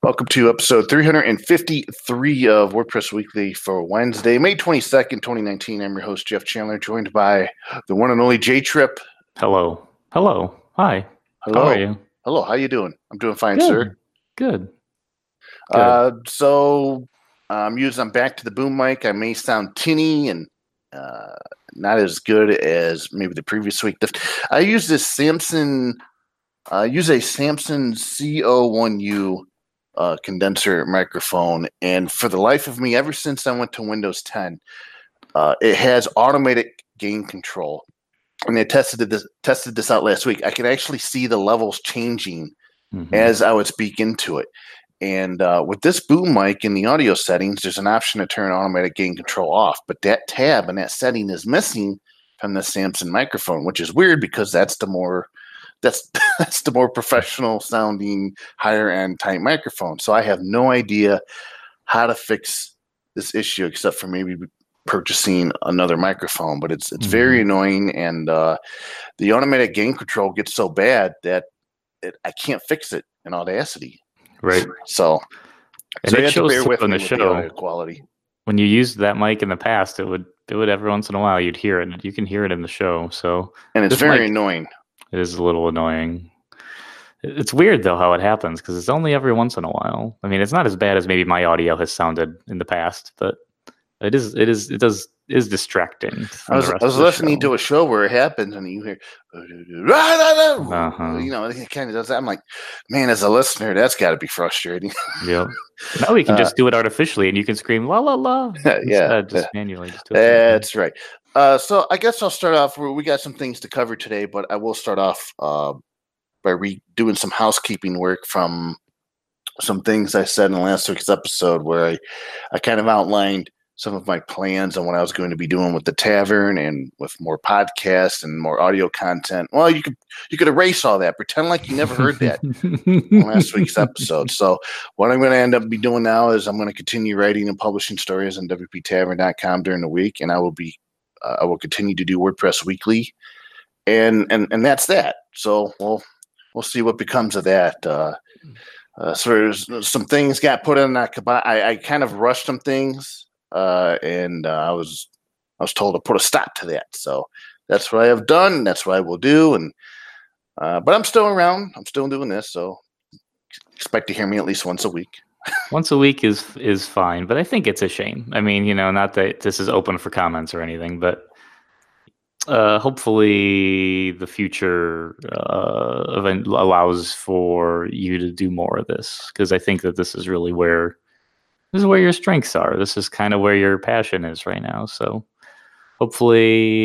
Welcome to episode 353 of WordPress Weekly for Wednesday, May 22nd, 2019. I'm your host, Jeff Chandler, joined by the one and only J-Trip. Hello. Hi. Hello. How are you? Hello. How you doing? I'm doing fine, Good. sir. Good. I'm back to the boom mic. I may sound tinny and not as good as maybe the previous week. I use this Samson. I use a Samson CO1U condenser microphone, and for the life of me, ever since I went to Windows 10, it has automatic gain control. And they tested this out last week. I could actually see the levels changing as I would speak into it. And with this boom mic in the audio settings, there's an option to turn automatic gain control off. But that tab and that setting is missing from the Samson microphone, which is weird because that's the more professional sounding, higher end type microphone. So I have no idea how to fix this issue except for maybe purchasing another microphone. But it's very annoying, and the automatic gain control gets so bad that I can't fix it in Audacity. Right. So it shows on the show. The audio quality. When you used that mic in the past, it would every once in a while you'd hear it. You can hear it in the show. So and it's very annoying. It is a little annoying. It's weird though how it happens because it's only every once in a while. I mean, it's not as bad as maybe my audio has sounded in the past, but it is distracting. I was listening to a show where it happens and you hear, you know, it kind of does that. I'm like, man, as a listener, that's got to be frustrating. Yeah. Now we can just do it artificially, and you can scream la la la. Just manually. Just do it. That's right. So I guess I'll start off. We got some things to cover today, but I will start off by redoing some housekeeping work from some things I said in last week's episode, where I kind of outlined some of my plans on what I was going to be doing with the tavern and with more podcasts and more audio content. Well, you could erase all that, pretend like you never heard that in last week's episode. So what I'm going to end up be doing now is I'm going to continue writing and publishing stories on WPTavern.com during the week, and I will continue to do WordPress Weekly, and that's that. So we'll see what becomes of that. So there's some things got put in that. I kind of rushed some things. And I was told to put a stop to that. So that's what I have done. That's what I will do. And but I'm still around. I'm still doing this. So expect to hear me at least once a week. Once a week is fine, but I think it's a shame. I mean, not that this is open for comments or anything, but hopefully the future event allows for you to do more of this, because I think that this is really where your strengths are. This is kind of where your passion is right now. So hopefully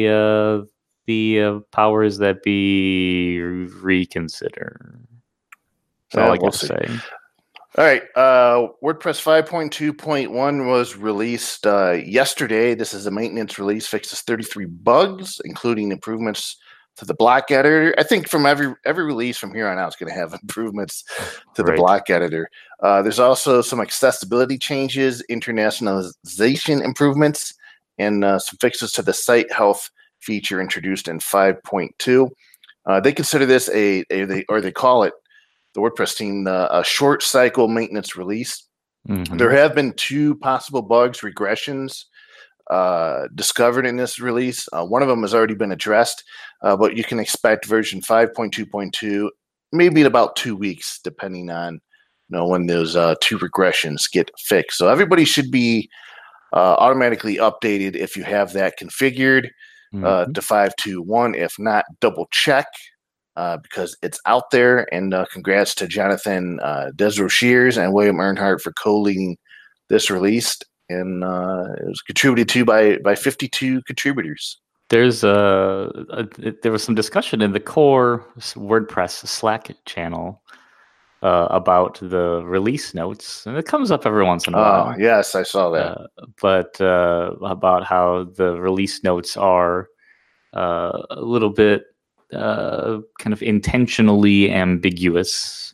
the powers that be reconsider. That's all I got to say. All right. WordPress 5.2.1 was released yesterday. This is a maintenance release, fixes 33 bugs, including improvements to the block editor. I think from every release from here on out is going to have improvements to the block editor. There's also some accessibility changes, internationalization improvements, and some fixes to the site health feature introduced in 5.2. They consider this they call it, the WordPress team, a short cycle maintenance release. There have been 2 possible bugs, regressions, discovered in this release. One of them has already been addressed, but you can expect version 5.2.2 maybe in about 2 weeks, depending on when those 2 regressions get fixed. So everybody should be automatically updated if you have that configured to 5.2.1. If not, double check because it's out there. And congrats to Jonathan Desrochers and William Earnhardt for co-leading this release. And it was contributed to by 52 contributors. There was some discussion in the core WordPress Slack channel about the release notes, and it comes up every once in a while. Oh, yes, I saw that. But about how the release notes are a little bit kind of intentionally ambiguous.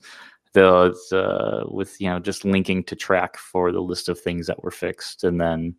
With just linking to track for the list of things that were fixed, and then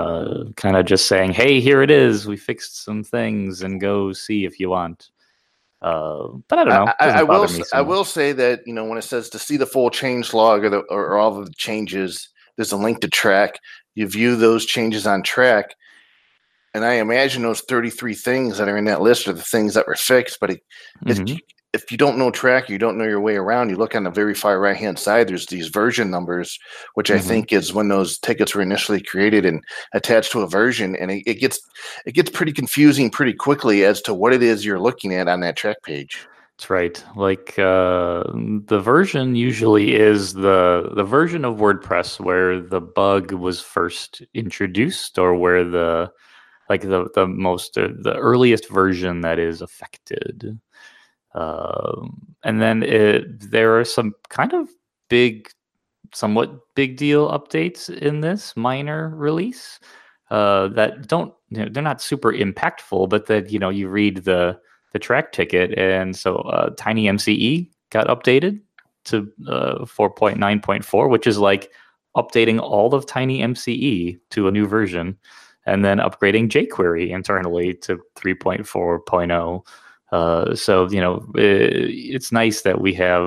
kind of just saying, hey, here it is, we fixed some things, and go see if you want. But I don't know. It doesn't bother me so I much. will say that when it says to see the full change log or all of the changes, there's a link to track. You view those changes on track, and I imagine those 33 things that are in that list are the things that were fixed. But Mhm. if you don't know track, you don't know your way around. You look on the very far right hand side. There's these version numbers, which I Mhm. think is when those tickets were initially created and attached to a version, and it gets pretty confusing pretty quickly as to what it is you're looking at on that track page. That's right. Like the version usually is the version of WordPress where the bug was first introduced, or where the earliest version that is affected. And then there are some kind of somewhat big deal updates in this minor release that don't, they're not super impactful, but that you read the track ticket, and so Tiny MCE got updated to 4.9.4, which is like updating all of Tiny MCE to a new version, and then upgrading jQuery internally to 3.4.0. So it's nice that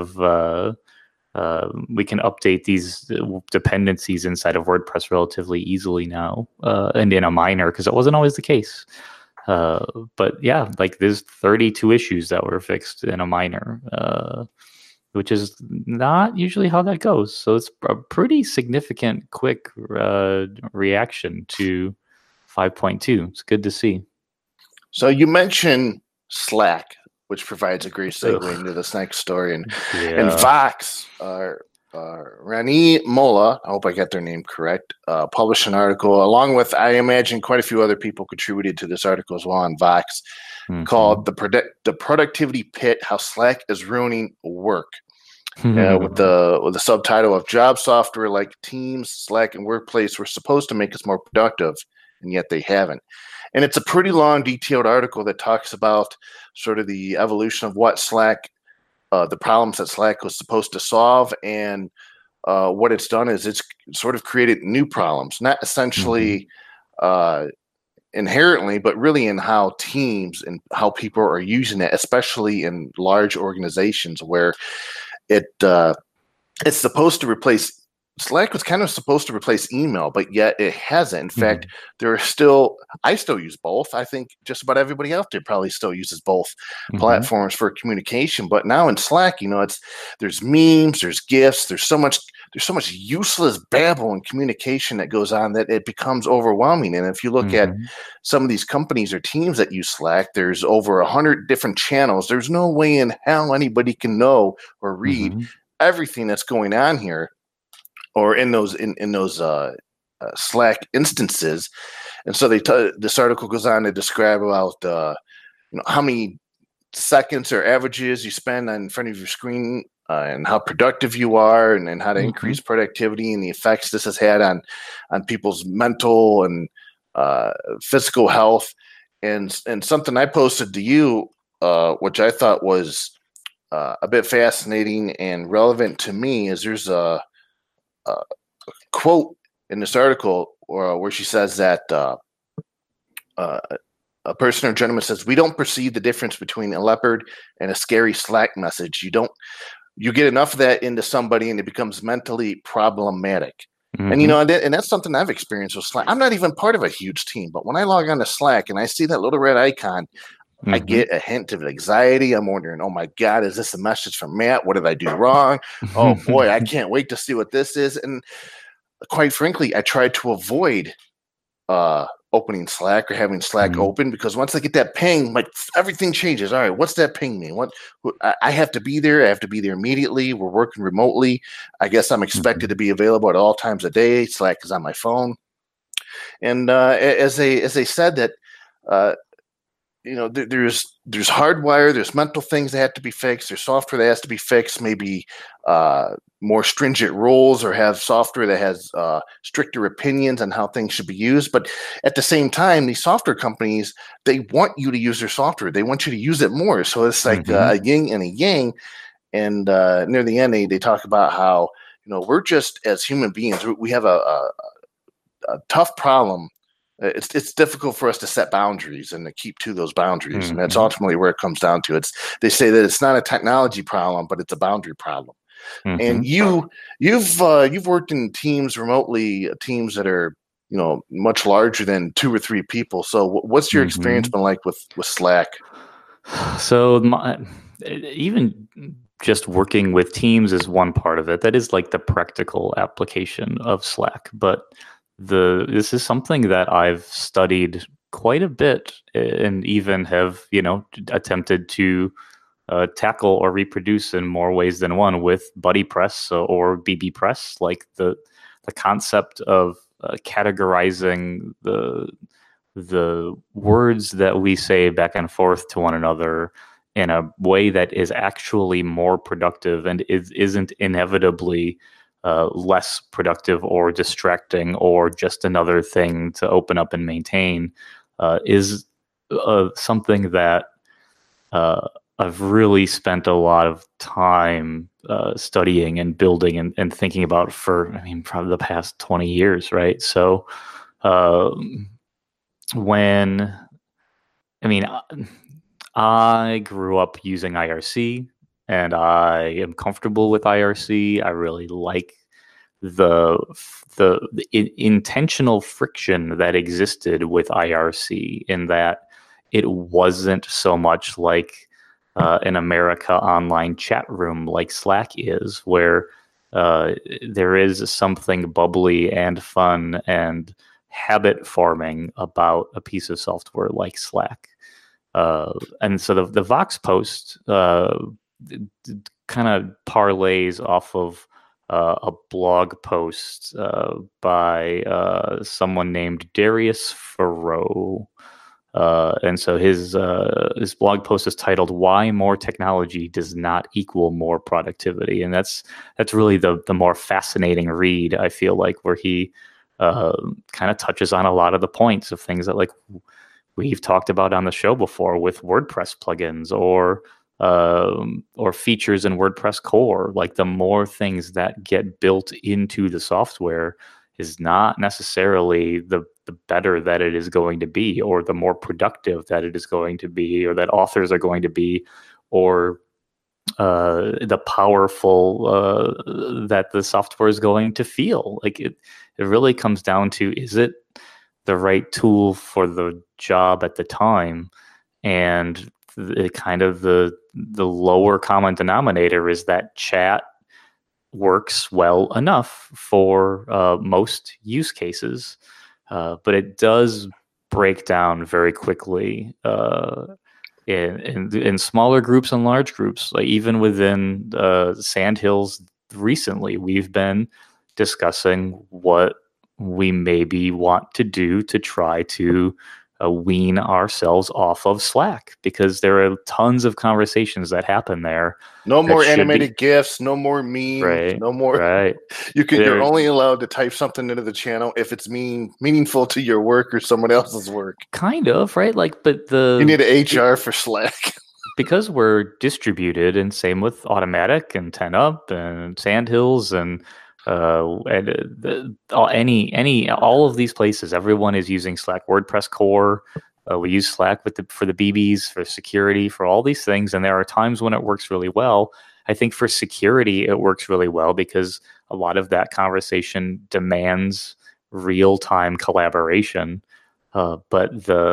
we can update these dependencies inside of WordPress relatively easily now, and in a minor, because it wasn't always the case. But yeah, like there's 32 issues that were fixed in a minor, which is not usually how that goes. So it's a pretty significant, quick reaction to 5.2. It's good to see. So you mentioned Slack, which provides a great segue Ugh. into this next story, and Yeah. Vox, Rani Mola, I hope I got their name correct, published an article along with, I imagine, quite a few other people contributed to this article as well on Vox, called "The Productivity Pit: How Slack is Ruining Work." With the subtitle of "Job software like Teams, Slack, and Workplace were supposed to make us more productive, and yet they haven't." And it's a pretty long, detailed article that talks about sort of the evolution of what Slack, the problems that Slack was supposed to solve, and what it's done is it's sort of created new problems, not essentially inherently, but really in how teams and how people are using it, especially in large organizations where it it's supposed to replace. Slack was kind of supposed to replace email, but yet it hasn't. In fact, I still use both. I think just about everybody out there probably still uses both platforms for communication. But now in Slack, there's memes, there's GIFs, there's so much useless babble and communication that goes on that it becomes overwhelming. And if you look at some of these companies or teams that use Slack, there's over 100 different channels. There's no way in hell anybody can know or read everything that's going on here, or in those Slack instances. And so this article goes on to describe about how many seconds or averages you spend in front of your screen, and how productive you are, and how to increase productivity, and the effects this has had on people's mental and physical health. And something I posted to you, which I thought was a bit fascinating and relevant to me, is there's a quote in this article where she says that a person or gentleman says, "We don't perceive the difference between a leopard and a scary Slack message. You get enough of that into somebody and it becomes mentally problematic." And and that's something I've experienced with Slack. I'm not even part of a huge team, but when I log on to Slack and I see that little red icon, I get a hint of anxiety. I'm wondering, oh my God, is this a message from Matt? What did I do wrong? Oh boy, I can't wait to see what this is. And quite frankly, I tried to avoid opening Slack or having Slack open, because once I get that ping, like everything changes. All right, what's that ping mean? I have to be there. I have to be there immediately. We're working remotely. I guess I'm expected to be available at all times of day. Slack is on my phone. And as they said that, there's hardwire, there's mental things that have to be fixed, there's software that has to be fixed, maybe more stringent rules, or have software that has stricter opinions on how things should be used. But at the same time, these software companies, they want you to use their software. They want you to use it more. So it's like a yin and a yang. And near the end, they talk about how, we're just, as human beings, we have a tough problem it's difficult for us to set boundaries and to keep to those boundaries, and that's Mhm. ultimately where it comes down to. They say that it's not a technology problem, but it's a boundary problem. And Mhm. you've worked in teams remotely, teams that are much larger than 2 or 3 people. So what's your experience Mhm. been like with Slack? So even just working with teams is one part of it. That is like the practical application of Slack. But this is something that I've studied quite a bit and even have attempted to tackle or reproduce in more ways than one with BuddyPress or bbPress. Like the concept of categorizing the words that we say back and forth to one another in a way that is actually more productive and isn't inevitably less productive or distracting or just another thing to open up and maintain is something that uh, I've really spent a lot of time studying and building and thinking about for, I mean, probably the past 20 years, right? So, uh, when I mean, I grew up using IRC, and I am comfortable with IRC. I really like the intentional friction that existed with IRC in that it wasn't so much like an America Online chat room like Slack is, where uh, there is something bubbly and fun and habit forming about a piece of software like Slack. And so the Vox post kind of parlays off of a blog post by someone named Darius Farrow. And so his blog post is titled "Why More Technology Does Not Equal More Productivity," and that's really the more fascinating read. I feel like where he kind of touches on a lot of the points of things that like we've talked about on the show before with WordPress plugins or features in WordPress core. Like the more things that get built into the software is not necessarily the better that it is going to be, or the more productive that it is going to be, or that authors are going to be, or the powerful that the software is going to feel. Like it really comes down to, is it the right tool for the job at the time? And the lower common denominator is that chat works well enough for most use cases, but it does break down very quickly in smaller groups and large groups. Like even within Sandhills recently, we've been discussing what we maybe want to do to try to wean ourselves off of Slack, because there are tons of conversations that happen there No that more should be animated GIFs, no more memes, right. no more. Right. You're only allowed to type something into the channel if it's meaningful to your work or someone else's work. Kind of, right? Like, but you need an HR for Slack. Because we're distributed, and same with Automatic and 10up and Sandhills and all of these places, everyone is using Slack. WordPress core, we use Slack for the BBs, for security, for all these things, and there are times when it works really well. I think for security it works really well because a lot of that conversation demands real-time collaboration, but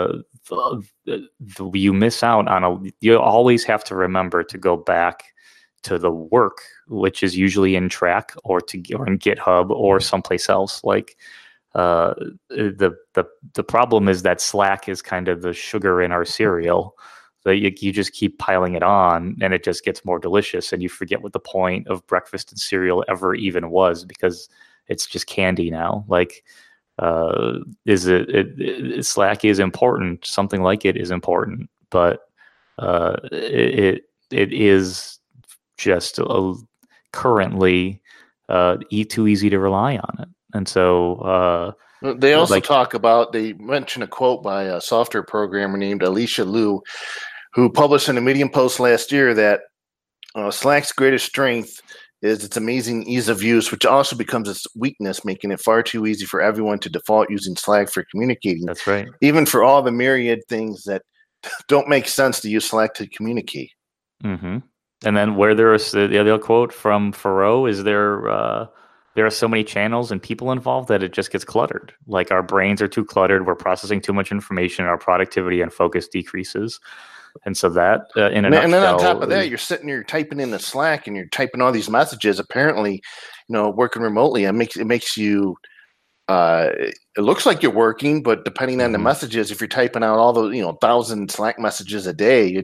you miss out on you always have to remember to go back to the work, which is usually in Track or in GitHub or someplace else. Like the problem is that Slack is kind of the sugar in our cereal. So you just keep piling it on, and it just gets more delicious, and you forget what the point of breakfast and cereal ever even was, because it's just candy now. Like, Slack is important. Something like it is important, but it is just currently too easy to rely on it. And so they also they mention a quote by a software programmer named Alicia Liu, who published in a Medium post last year that Slack's greatest strength is its amazing ease of use, which also becomes its weakness, making it far too easy for everyone to default using Slack for communicating. That's right. Even for all the myriad things that don't make sense to use Slack to communicate. Mm-hmm. And then where there is the other quote from Thoreau is there are so many channels and people involved that it just gets cluttered. Like our brains are too cluttered. We're processing too much information. Our productivity and focus decreases. And so that, in a nutshell, and then on top of that, you're sitting there typing in the Slack and you're typing all these messages. Apparently, working remotely, it makes you. It looks like you're working, but depending on the messages, if you're typing out all those 1,000 Slack messages a day,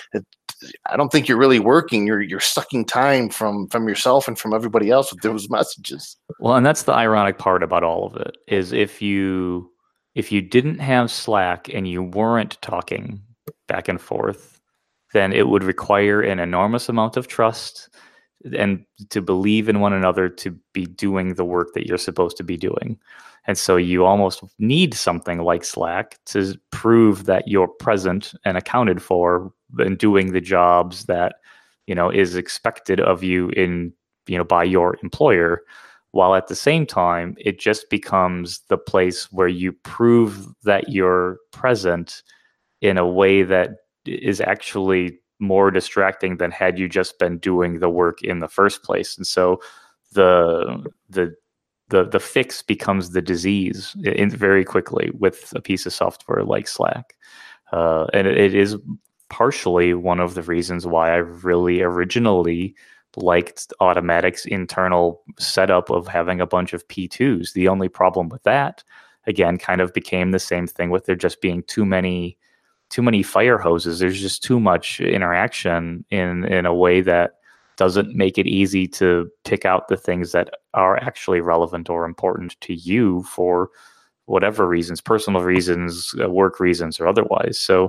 I don't think you're really working. You're sucking time from yourself and from everybody else with those messages. Well, and that's the ironic part about all of it is if you didn't have Slack and you weren't talking back and forth, then it would require an enormous amount of trust and to believe in one another to be doing the work that you're supposed to be doing. And so you almost need something like Slack to prove that you're present and accounted for and doing the jobs that, is expected of you by your employer. While at the same time, it just becomes the place where you prove that you're present in a way that is actually more distracting than had you just been doing the work in the first place. And so the fix becomes the disease very quickly with a piece of software like Slack. And it is partially one of the reasons why I really originally liked Automattic's internal setup of having a bunch of P2s. The only problem with that, again, kind of became the same thing with there just being too many fire hoses. There's just too much interaction in a way that doesn't make it easy to pick out the things that are actually relevant or important to you for whatever reasons, personal reasons, work reasons, or otherwise. So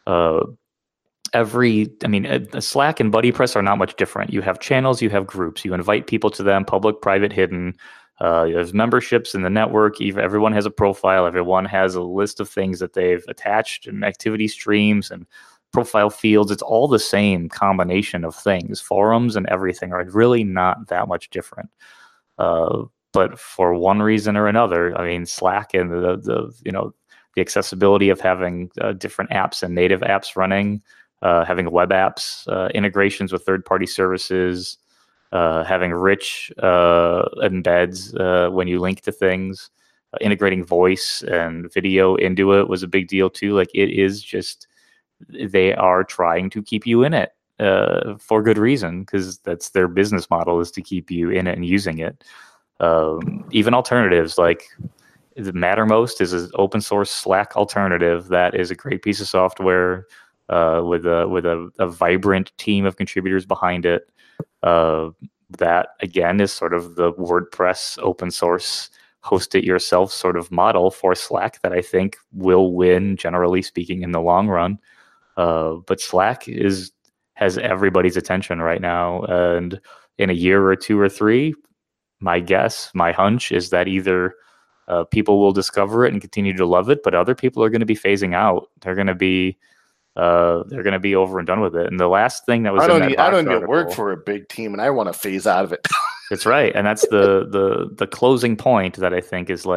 Slack and BuddyPress are not much different. You have channels, you have groups, you invite people to them, public, private, hidden. There's memberships in the network. Everyone has a profile. Everyone has a list of things that they've attached and activity streams and profile fields. It's all the same combination of things. Forums and everything are really not that much different. But for one reason or another, Slack and the accessibility of having different apps and native apps running, having web apps, integrations with third-party services, having rich embeds when you link to things, integrating voice and video into it was a big deal too. Like it is just, they are trying to keep you in it for good reason, because that's their business model, is to keep you in it and using it. Even alternatives like Mattermost is an open source Slack alternative that is a great piece of software with a vibrant team of contributors behind it. That again is sort of the WordPress open source host it yourself sort of model for Slack that I think will win, generally speaking, in the long run. But Slack has everybody's attention right now, and in a year or two or three, my hunch is that either people will discover it and continue to love it, but other people are going to be phasing out. They're going to be over and done with it. And the last thing that was I don't need to work for a big team, and I want to phase out of it. That's right, and that's the closing point that I think is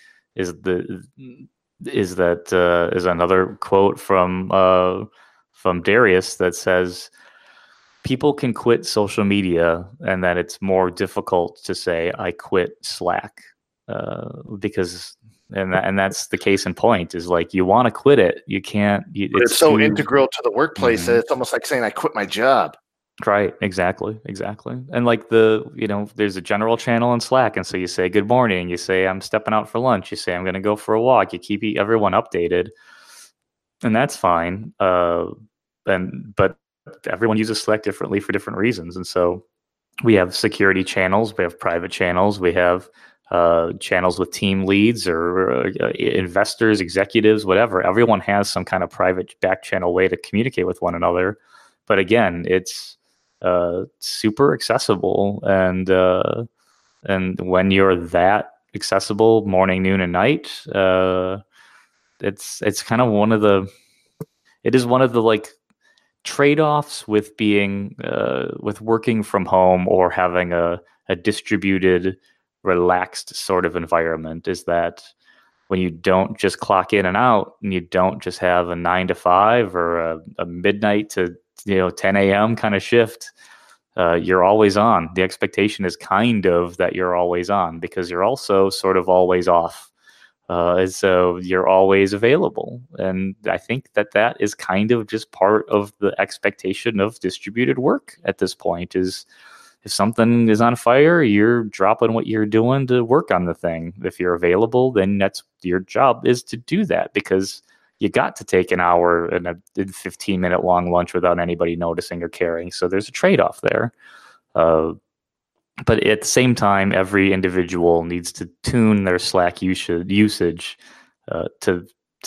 another quote from Darius that says, people can quit social media, and that it's more difficult to say I quit Slack, because that's the case in point, is like you want to quit it, you can't. It's so integral to the workplace that it's almost like saying I quit my job. Right, exactly. And like there's a general channel in Slack, and so you say good morning, you say I'm stepping out for lunch, you say I'm going to go for a walk, you keep everyone updated, and that's fine. But everyone uses Slack differently for different reasons, and so we have security channels, we have private channels, we have channels with team leads or investors, executives, whatever. Everyone has some kind of private back channel way to communicate with one another. But again, it's super accessible, and when you're that accessible morning, noon, and night, it's kind of one of the like trade-offs with being with working from home or having a distributed, relaxed sort of environment is that when you don't just clock in and out, and you don't just have a 9 to 5 or a midnight to 10 a.m. kind of shift, you're always on. The expectation is kind of that you're always on because you're also sort of always off. And so you're always available. And I think that is kind of just part of the expectation of distributed work at this point is if something is on fire, you're dropping what you're doing to work on the thing. If you're available, then that's your job is to do that because you got to take an hour and a 15-minute long lunch without anybody noticing or caring. So there's a trade-off there. But at the same time, every individual needs to tune their Slack usage to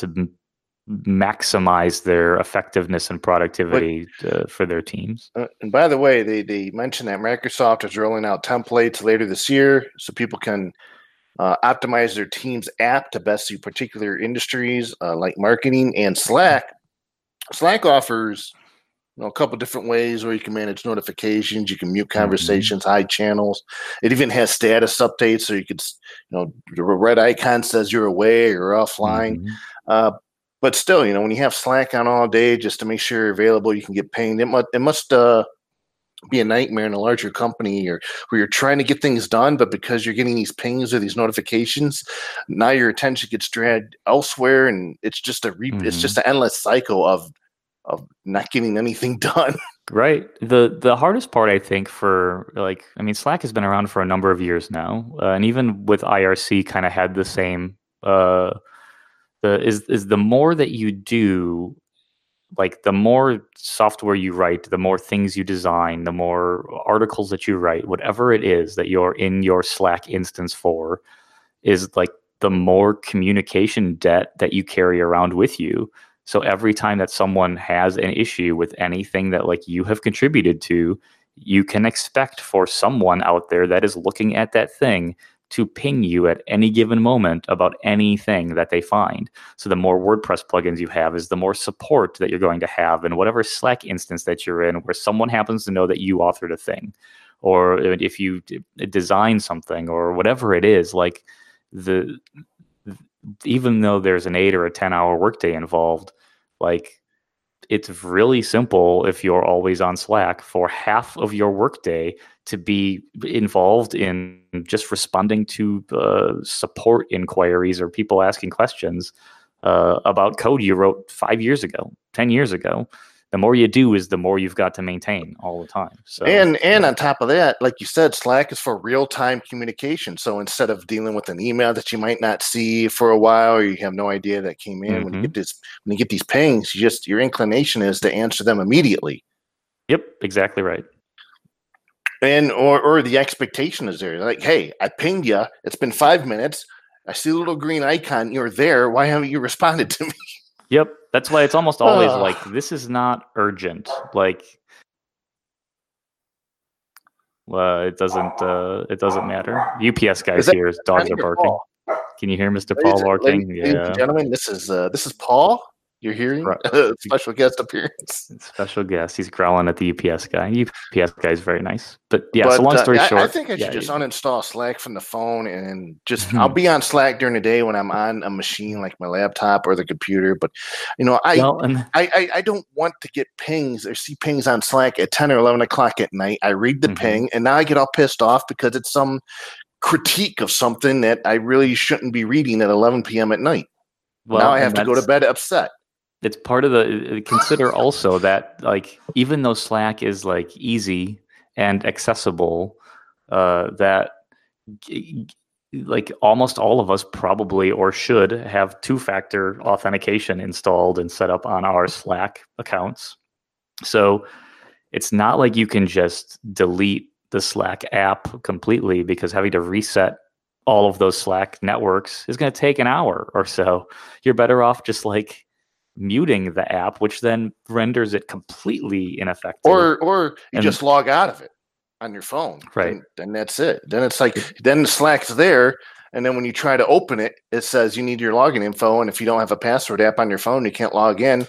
maximize their effectiveness and productivity for their teams. And by the way, they mentioned that Microsoft is rolling out templates later this year so people can optimize their team's app to best suit particular industries like marketing and Slack. Slack offers a couple different ways where you can manage notifications. You can mute conversations, hide channels. It even has status updates, so you could, the red icon says you're away or offline. But still, when you have Slack on all day, just to make sure you're available, you can get pinged. It must be a nightmare in a larger company or where you're trying to get things done, but because you're getting these pings or these notifications, now your attention gets dragged elsewhere, and it's just it's just an endless cycle of not getting anything done. Right. The hardest part, I think, Slack has been around for a number of years now, and even with IRC, kind of had the same. The more that you do, like the more software you write, the more things you design, the more articles that you write, whatever it is that you're in your Slack instance for, is like the more communication debt that you carry around with you. So every time that someone has an issue with anything that like you have contributed to, you can expect for someone out there that is looking at that thing to ping you at any given moment about anything that they find. So the more WordPress plugins you have is the more support that you're going to have in whatever Slack instance that you're in, where someone happens to know that you authored a thing, or if you design something or whatever it is, like even though there's an 8 or a 10-hour workday involved, like it's really simple if you're always on Slack for half of your workday to be involved in just responding to support inquiries or people asking questions about code you wrote 5 years ago, 10 years ago. The more you do is the more you've got to maintain all the time. So, and on top of that, like you said, Slack is for real-time communication. So instead of dealing with an email that you might not see for a while, or you have no idea that came in, when you get these pings, your inclination is to answer them immediately. Yep, exactly right. And or the expectation is there, like, hey, I pinged you. It's been 5 minutes. I see a little green icon. You're there. Why haven't you responded to me? Yep. That's why it's almost always like, this is not urgent. Like, it doesn't matter. UPS guy's here. His dogs are barking. Paul? Can you hear Mr. Paul barking? Ladies and gentlemen, this is Paul. You're hearing special guest appearance. Special guest. He's growling at the UPS guy. UPS guy is very nice. But so long story short. I think I should just uninstall Slack from the phone and just I'll be on Slack during the day when I'm on a machine like my laptop or the computer. But I don't want to get pings or see pings on Slack at 10 or 11 o'clock at night. I read the ping and now I get all pissed off because it's some critique of something that I really shouldn't be reading at 11 p.m. at night. Well, now I have to go to bed upset. It's part of consider also that, like, even though Slack is like easy and accessible, that like almost all of us probably or should have 2-factor authentication installed and set up on our Slack accounts. So it's not like you can just delete the Slack app completely, because having to reset all of those Slack networks is going to take an hour or so. You're better off just like muting the app, which then renders it completely ineffective. Or you just log out of it on your phone. Right. And that's it. Then it's like, then the Slack's there. And then when you try to open it, it says you need your login info. And if you don't have a password app on your phone, you can't log in.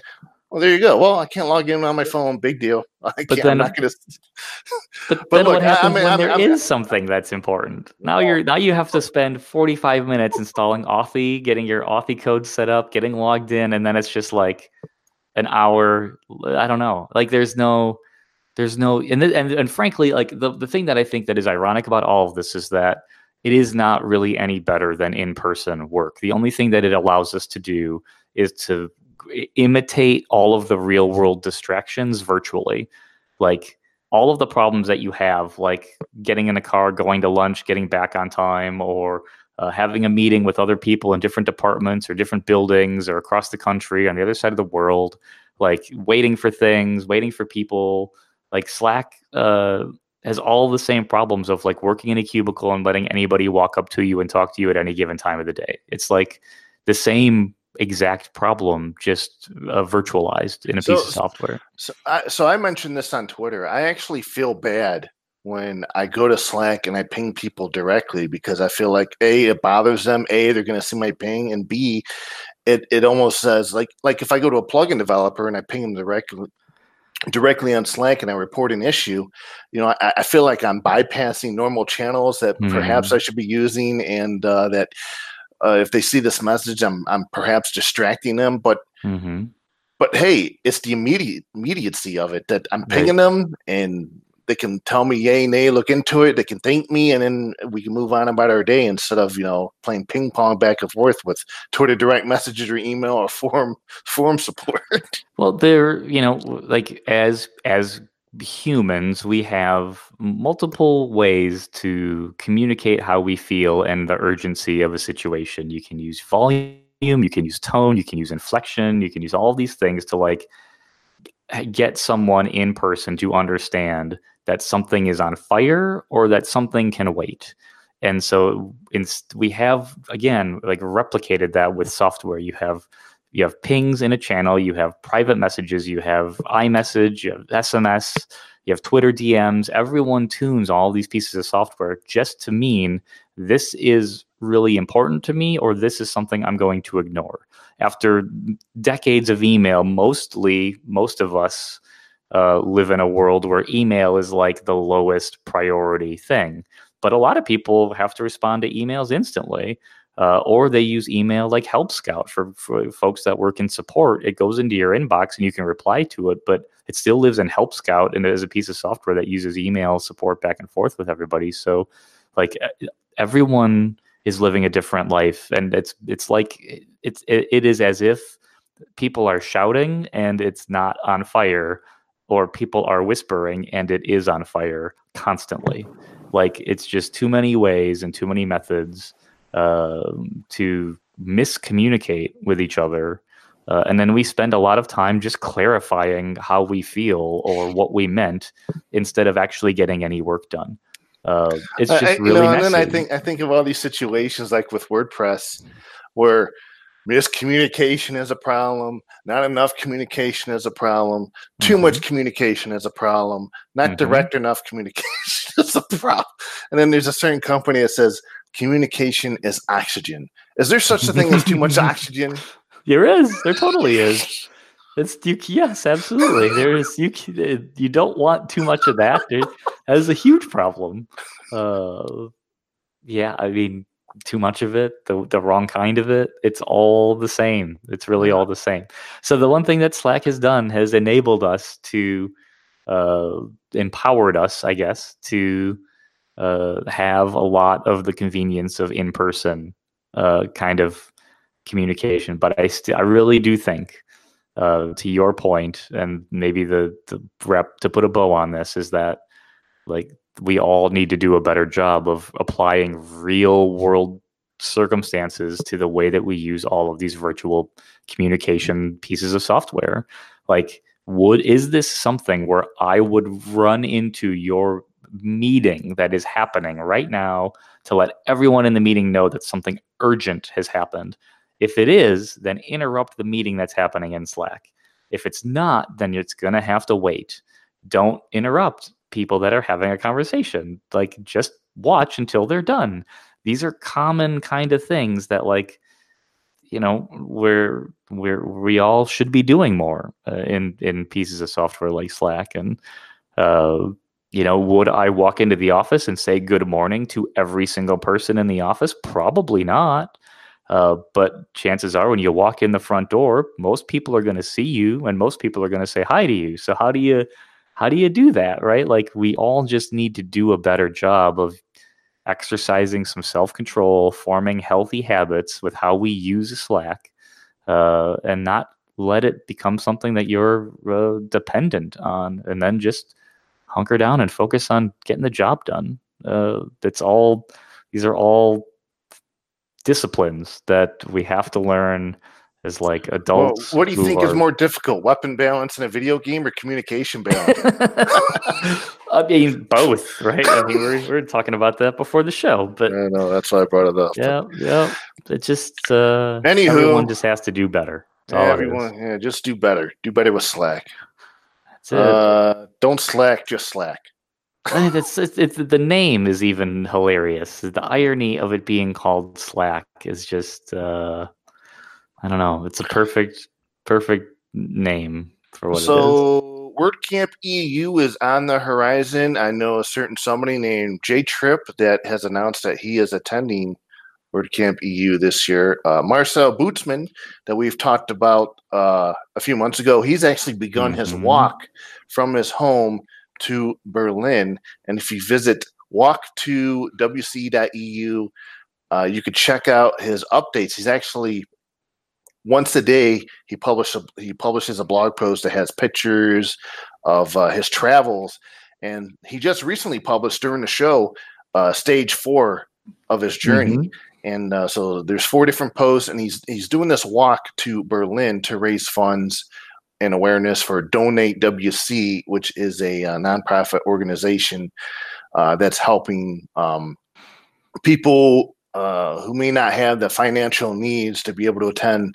Well, there you go. Well, I can't log in on my phone. Big deal. I But can't. I'm not then, going to. but But then look, what happens when there I'm is something that's important? Now you have to spend 45 minutes installing Authy, getting your Authy code set up, getting logged in, and then it's just like an hour. I don't know. Like there's no and frankly, like the thing that I think that is ironic about all of this is that it is not really any better than in-person work. The only thing that it allows us to do is to imitate all of the real world distractions virtually. Like all of the problems that you have, like getting in a car, going to lunch, getting back on time, or having a meeting with other people in different departments or different buildings or across the country on the other side of the world, like waiting for things, waiting for people. Like Slack has all the same problems of like working in a cubicle and letting anybody walk up to you and talk to you at any given time of the day. It's like the same exact problem, just virtualized in a piece of software. So I mentioned this on Twitter. I actually feel bad when I go to Slack and I ping people directly because I feel like A, it bothers them. A, they're going to see my ping, and B, it almost says like if I go to a plugin developer and I ping them directly on Slack and I report an issue, I feel like I'm bypassing normal channels that perhaps I should be using, and that if they see this message, I'm perhaps distracting them. But hey, it's the immediacy of it that I'm pinging them, and they can tell me yay, nay, look into it. They can thank me, and then we can move on about our day instead of playing ping pong back and forth with Twitter direct messages or email or forum support. Well, like as humans, we have multiple ways to communicate how we feel and the urgency of a situation. You can use volume, you can use tone, you can use inflection, you can use all these things to like get someone in person to understand that something is on fire or that something can wait. And so we have, again, like replicated that with software. You have pings in a channel, you have private messages, you have iMessage, you have SMS, you have Twitter DMs. Everyone tunes all these pieces of software just to mean this is really important to me, or this is something I'm going to ignore. After decades of email, most of us live in a world where email is like the lowest priority thing. But a lot of people have to respond to emails instantly. Or they use email like Help Scout for folks that work in support. It goes into your inbox and you can reply to it, but it still lives in Help Scout and it is a piece of software that uses email support back and forth with everybody. So like everyone is living a different life, and it's like it is as if people are shouting and it's not on fire, or people are whispering and it is on fire constantly. Like it's just too many ways and too many methods to miscommunicate with each other. And then we spend a lot of time just clarifying how we feel or what we meant instead of actually getting any work done. It's just really messy. And then I think of all these situations like with WordPress where miscommunication is a problem, not enough communication is a problem, too much communication is a problem, not direct enough communication is a problem. And then there's a certain company that says communication is oxygen. Is there such a thing as too much oxygen? There is. There totally is. Yes, absolutely. There is. You don't want too much of that. That is a huge problem. Yeah, I mean, too much of it, the wrong kind of it, it's all the same. It's really all the same. So the one thing that Slack has done has enabled us to, empowered us, I guess, to have a lot of the convenience of in-person kind of communication. But I really do think, to your point, and maybe the rep to put a bow on this, is that like we all need to do a better job of applying real world circumstances to the way that we use all of these virtual communication pieces of software. Like, is this something where I would run into your meeting that is happening right now to let everyone in the meeting know that something urgent has happened? If it is, then interrupt the meeting that's happening in Slack. If it's not, then it's going to have to wait. Don't interrupt people that are having a conversation. Like, just watch until they're done. These are common kind of things that, like, where we all should be doing more in pieces of software like Slack. And would I walk into the office and say good morning to every single person in the office? Probably not. But chances are, when you walk in the front door, most people are going to see you, and most people are going to say hi to you. So how do you do that, right? Like, we all just need to do a better job of exercising some self-control, forming healthy habits with how we use Slack, and not let it become something that you're dependent on, and then just hunker down and focus on getting the job done. These are all disciplines that we have to learn as like adults. Well, what do you think is more difficult, weapon balance in a video game or communication balance? I mean, both, right? I mean, we're talking about that before the show, but I know, that's why I brought it up. Yeah. It just Anywho, everyone just has to do better. Everyone, just do better. Do better with Slack. That's it. Don't Slack, just Slack. It's the name is even hilarious. The irony of it being called Slack is just I don't know. It's a perfect name for what it is. So WordCamp EU is on the horizon. I know a certain somebody named Jay Tripp that has announced that he is attending WordCamp EU this year. Marcel Bootsman, that we've talked about a few months ago, he's actually begun his walk from his home to Berlin. And if you visit walk2wc.eu, you could check out his updates. He's actually, once a day, he publishes a blog post that has pictures of his travels. And he just recently published during the show stage 4 of his journey. And so there's 4 different posts, and he's doing this walk to Berlin to raise funds and awareness for Donate WC, which is a nonprofit organization that's helping people who may not have the financial needs to be able to attend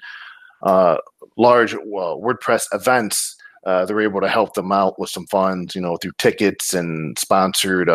large WordPress events. They're able to help them out with some funds, through tickets and sponsored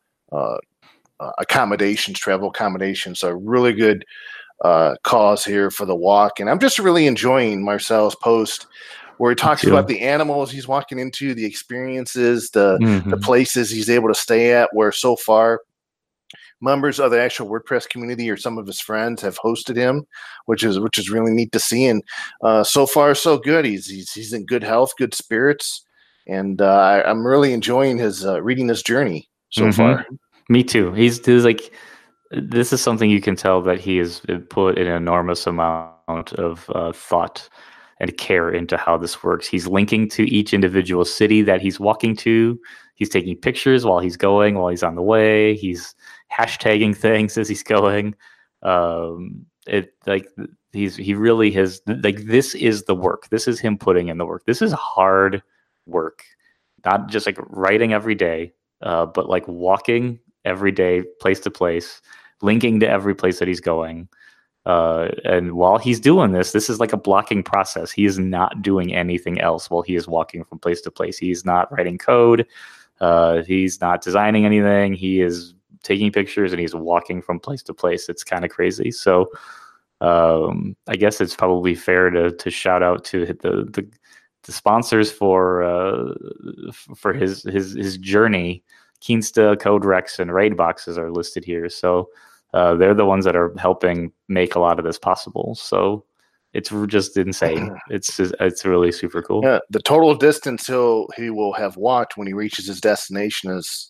accommodations, travel accommodations. So a really good cause here for the walk. And I'm just really enjoying Marcel's post where he talks about the animals he's walking into, the experiences, the places he's able to stay at, where so far members of the actual WordPress community or some of his friends have hosted him, which is really neat to see. And so far, so good. He's in good health, good spirits, and I'm really enjoying his reading his journey so far. Me too. He's like, this is something you can tell that he has put an enormous amount of thought and care into how this works. He's linking to each individual city that he's walking to. He's taking pictures while he's going, while he's on the way. He's hashtagging things as he's going. He really has, like, this is the work. This is him putting in the work. This is hard work, not just like writing every day, but like walking every day, place to place, linking to every place that he's going. And while he's doing this is like a blocking process. He is not doing anything else while he is walking from place to place. He's not writing code. He's not designing anything. He is taking pictures and he's walking from place to place. It's kind of crazy. So I guess it's probably fair to shout out to the sponsors for his journey. Keensta, CodeRex, and Raidboxes are listed here. So they're the ones that are helping make a lot of this possible. So it's just insane. It's really super cool. Yeah, the total distance he will have walked when he reaches his destination is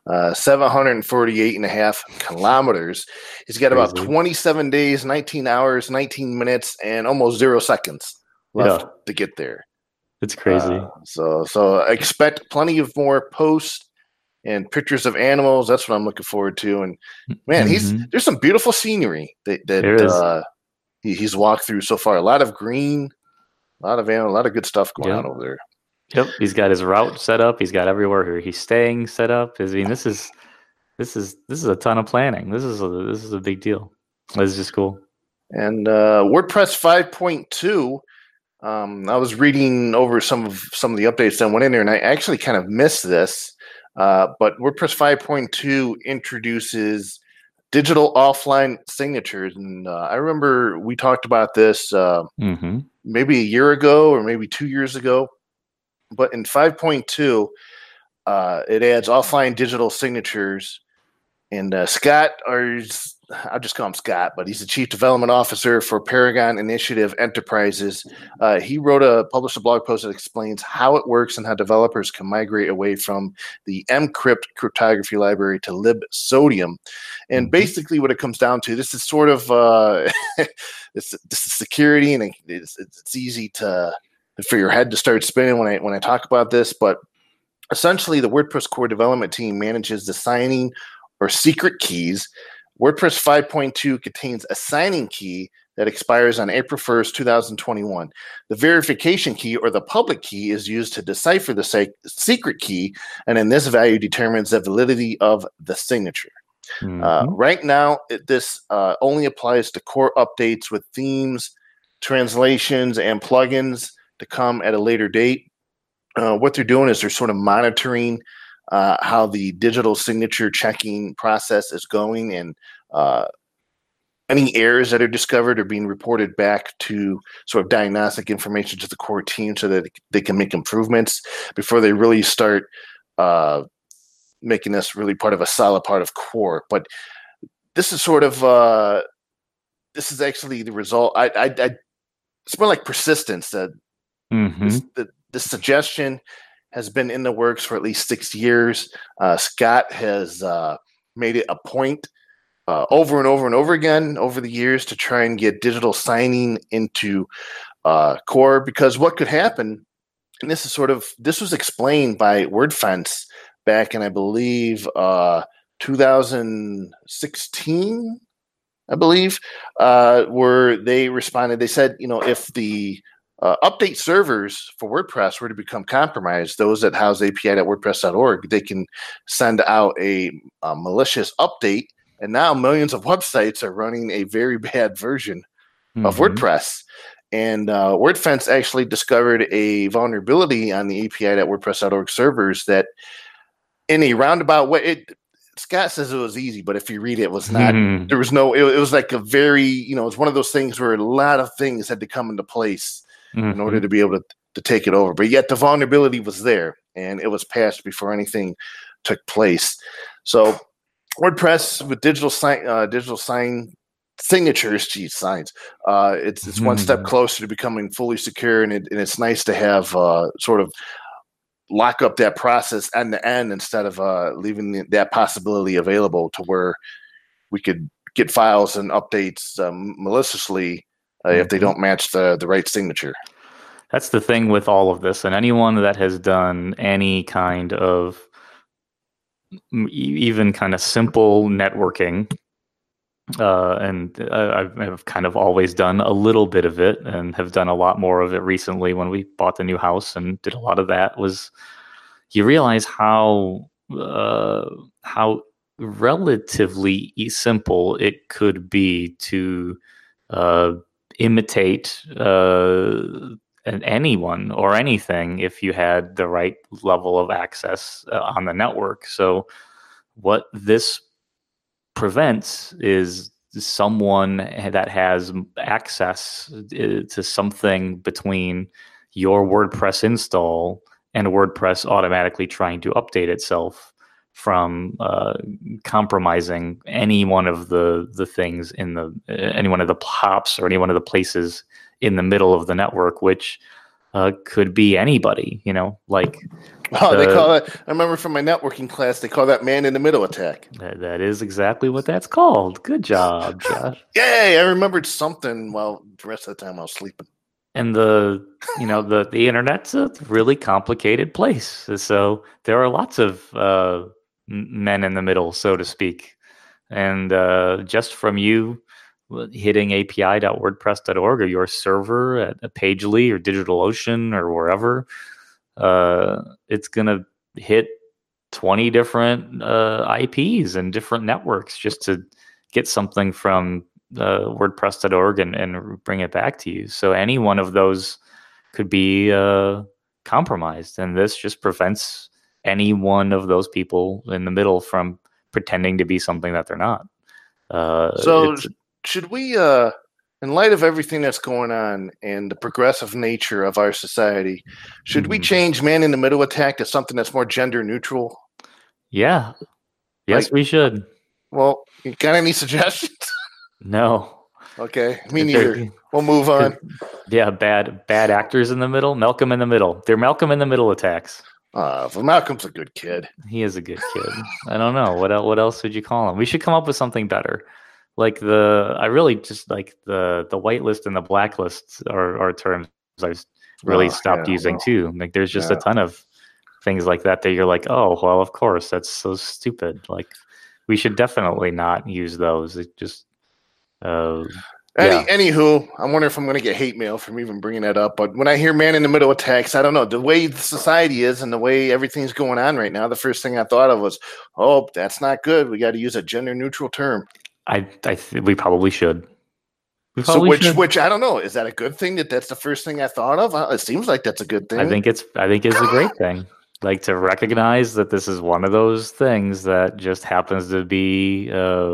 748.5 kilometers. He's got about 27 days, 19 hours, 19 minutes, and almost 0 seconds left to get there. It's crazy. So expect plenty of more posts and pictures of animals. That's what I'm looking forward to. And man, there's some beautiful scenery that he's walked through so far. A lot of green, a lot of animals, a lot of good stuff going on over there. Yep, he's got his route set up. He's got everywhere he's staying set up. I mean, this is a ton of planning. This is a big deal. This is just cool. And WordPress 5.2. I was reading over some of the updates that went in there, and I actually kind of missed this. But WordPress 5.2 introduces digital offline signatures. And I remember we talked about this maybe a year ago or maybe 2 years ago. But in 5.2, it adds offline digital signatures. And Scott, I'll just call him Scott, but he's the Chief Development Officer for Paragon Initiative Enterprises. He published a blog post that explains how it works and how developers can migrate away from the Mcrypt cryptography library to libsodium. And basically what it comes down to, this is sort of this is security, and it's easy for your head to start spinning when I talk about this, but essentially the WordPress core development team manages the signing or secret keys. WordPress 5.2 contains a signing key that expires on April 1st, 2021. The verification key or the public key is used to decipher the secret key, and then this value determines the validity of the signature. Right now, this only applies to core updates with themes, translations, and plugins to come at a later date. What they're doing is they're sort of monitoring how the digital signature checking process is going, and any errors that are discovered are being reported back to sort of diagnostic information to the core team so that they can make improvements before they really start making this really part of a solid part of core. But this is sort of this is actually the result. It's more like persistence that this suggestion has been in the works for at least 6 years. Scott has made it a point over and over and over again over the years to try and get digital signing into core, because what could happen, and this was explained by WordFence back in, I believe, 2016, I believe, where they responded. They said, if the update servers for WordPress were to become compromised, those that house API.wordpress.org, they can send out a malicious update, and now millions of websites are running a very bad version of WordPress. And WordFence actually discovered a vulnerability on the API.wordpress.org servers that, in a roundabout way, Scott says it was easy, but if you read it, it was not. There was no. It was like a very, it's one of those things where a lot of things had to come into place in order to be able to take it over. But yet the vulnerability was there, and it was patched before anything took place. So WordPress with digital sign signatures, signs. It's one step closer to becoming fully secure, and it's nice to have sort of lock up that process end to end instead of leaving that possibility available to where we could get files and updates maliciously if they don't match the right signature. That's the thing with all of this, and anyone that has done any kind of even kind of simple networking, and I've kind of always done a little bit of it and have done a lot more of it recently when we bought the new house and did a lot of that, was you realize how relatively simple it could be to imitate anyone or anything if you had the right level of access on the network. So what this prevents is someone that has access to something between your WordPress install and WordPress automatically trying to update itself from compromising any one of the things in any one of the hops or any one of the places in the middle of the network, which could be anybody, like. They call it. I remember from my networking class, they call that man in the middle attack. That is exactly what that's called. Good job, Josh. Yay! I remembered something while the rest of the time I was sleeping. And the internet's a really complicated place. So there are lots of men in the middle, so to speak. And just from you hitting api.wordpress.org or your server at Pagely or DigitalOcean or wherever, it's going to hit 20 different IPs and different networks just to get something from WordPress.org and bring it back to you. So any one of those could be compromised. And this just prevents any one of those people in the middle from pretending to be something that they're not. So It's should we, in light of everything that's going on and the progressive nature of our society, should we mhm. change man in the middle attack to something that's more gender neutral? Yeah. Yes, Like, we should. well, you got any suggestions? No. Okay, me neither. They're, We'll move 'cause- on. yeah, bad actors in the middle. Malcolm in the middle. They're Malcolm in the middle attacks. Well, Malcolm's a good kid. He is a good kid. I don't know what else would you call him? We should come up with something better. Like I really just like the whitelist and the blacklist are terms I've really stopped Yeah, using well, too. Like there's just a yeah. ton of things like that you're like, oh well, of course that's so stupid. Like we should definitely not use those. It just uh yeah. Anywho, I wonder if I'm going to get hate mail from even bringing that up. But when I hear man in the middle attacks, I don't know. The way the society is and the way everything's going on right now, the first thing I thought of was, oh, that's not good. We got to use a gender neutral term. We probably should. We So, probably should. which I don't know. Is that a good thing that that's the first thing I thought of? It seems like that's a good thing. I think it's a great thing. Like to recognize that this is one of those things that just happens to be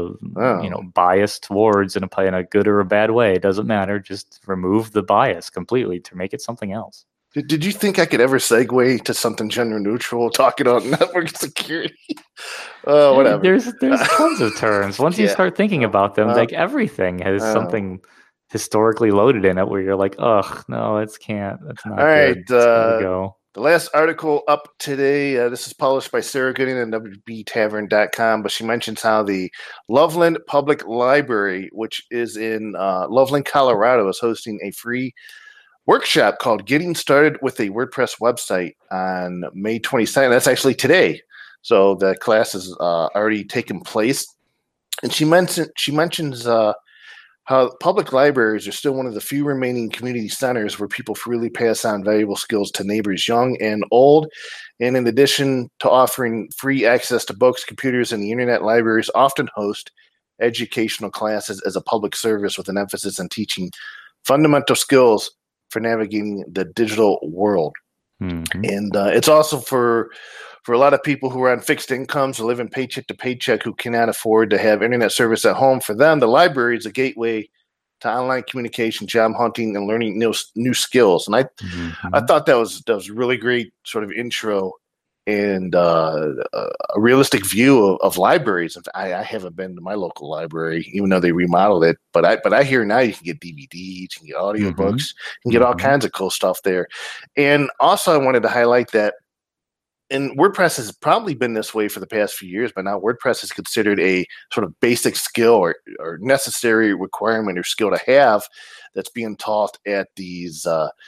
biased towards in a good or a bad way. It doesn't matter. Just remove the bias completely to make it something else. Did you think I could ever segue to something gender neutral talking about network security? Oh, whatever. There's tons of terms. Once you start thinking about them, like everything has something historically loaded in it where you're like, ugh, no, it's can't. That's not all right. good. Go. The last article up today, this is published by Sarah Gooding and WBTavern.com, but she mentions how the Loveland Public Library, which is in Loveland, Colorado, is hosting a free workshop called Getting Started with a WordPress Website on May 22nd. That's actually today. So the class has already taken place. And she mentions how public libraries are still one of the few remaining community centers where people freely pass on valuable skills to neighbors young and old. And in addition to offering free access to books, computers, and the internet, libraries often host educational classes as a public service with an emphasis on teaching fundamental skills for navigating the digital world. Mm-hmm. And it's also for a lot of people who are on fixed incomes or living paycheck to paycheck who cannot afford to have internet service at home. For them, the library is a gateway to online communication, job hunting, and learning new skills. And I thought that was really great sort of intro and a realistic view of libraries. I haven't been to my local library, even though they remodeled it. But I hear now you can get DVDs, you can get audiobooks, you can get all kinds of cool stuff there. And also, I wanted to highlight that. And WordPress has probably been this way for the past few years, but now WordPress is considered a sort of basic skill or necessary requirement or skill to have that's being taught at these,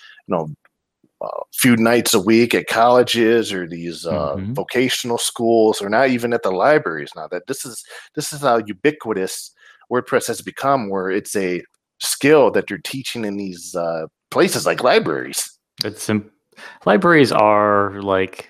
few nights a week at colleges or these vocational schools, or not even at the libraries. Now that this is how ubiquitous WordPress has become, where it's a skill that you're teaching in these places like libraries. Libraries are like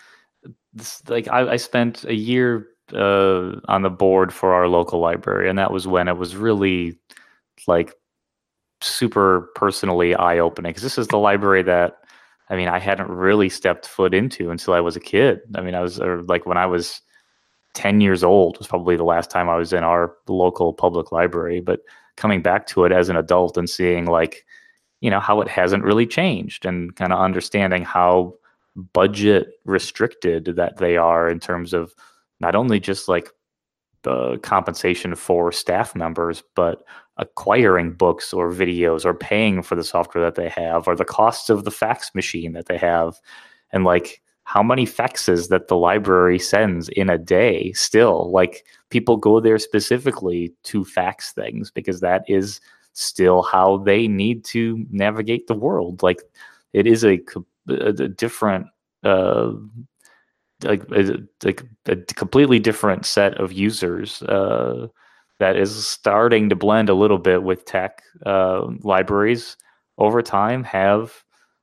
I spent a year on the board for our local library, and that was when it was really like super personally eye-opening, because this is the library that I hadn't really stepped foot into until I was a kid. When I was 10 years old was probably the last time I was in our local public library. But coming back to it as an adult and seeing how it hasn't really changed, and kind of understanding how budget restricted that they are in terms of not only just like the compensation for staff members, but acquiring books or videos or paying for the software that they have, or the costs of the fax machine that they have, and like how many faxes that the library sends in a day still. Like people go there specifically to fax things because that is still how they need to navigate the world. Like it is a different like a completely different set of users that is starting to blend a little bit with tech. Libraries over time have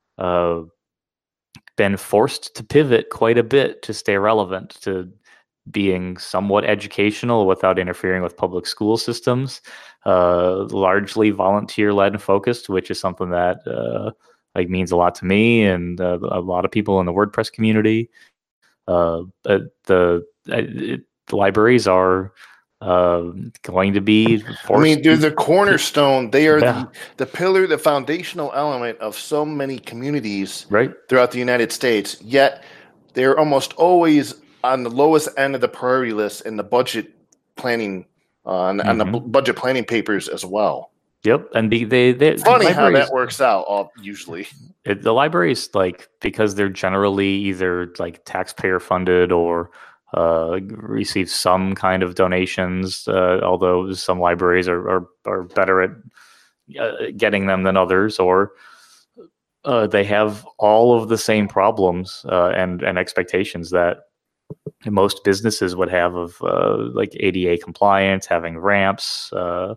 been forced to pivot quite a bit to stay relevant, to being somewhat educational without interfering with public school systems, largely volunteer-led and focused, which is something that means a lot to me and a lot of people in the WordPress community. The libraries are going to be I forced. mean, they're the cornerstone. They are Yeah. the pillar, the foundational element of so many communities Right. throughout the United States. Yet they're almost always on the lowest end of the priority list in the budget planning, on the budget planning papers as well. Yep, and Funny how libraries, that works out. Usually, the libraries, like, because they're generally either like taxpayer funded or receive some kind of donations. Although some libraries are better at getting them than others, or they have all of the same problems and expectations that most businesses would have of like ADA compliance, having ramps,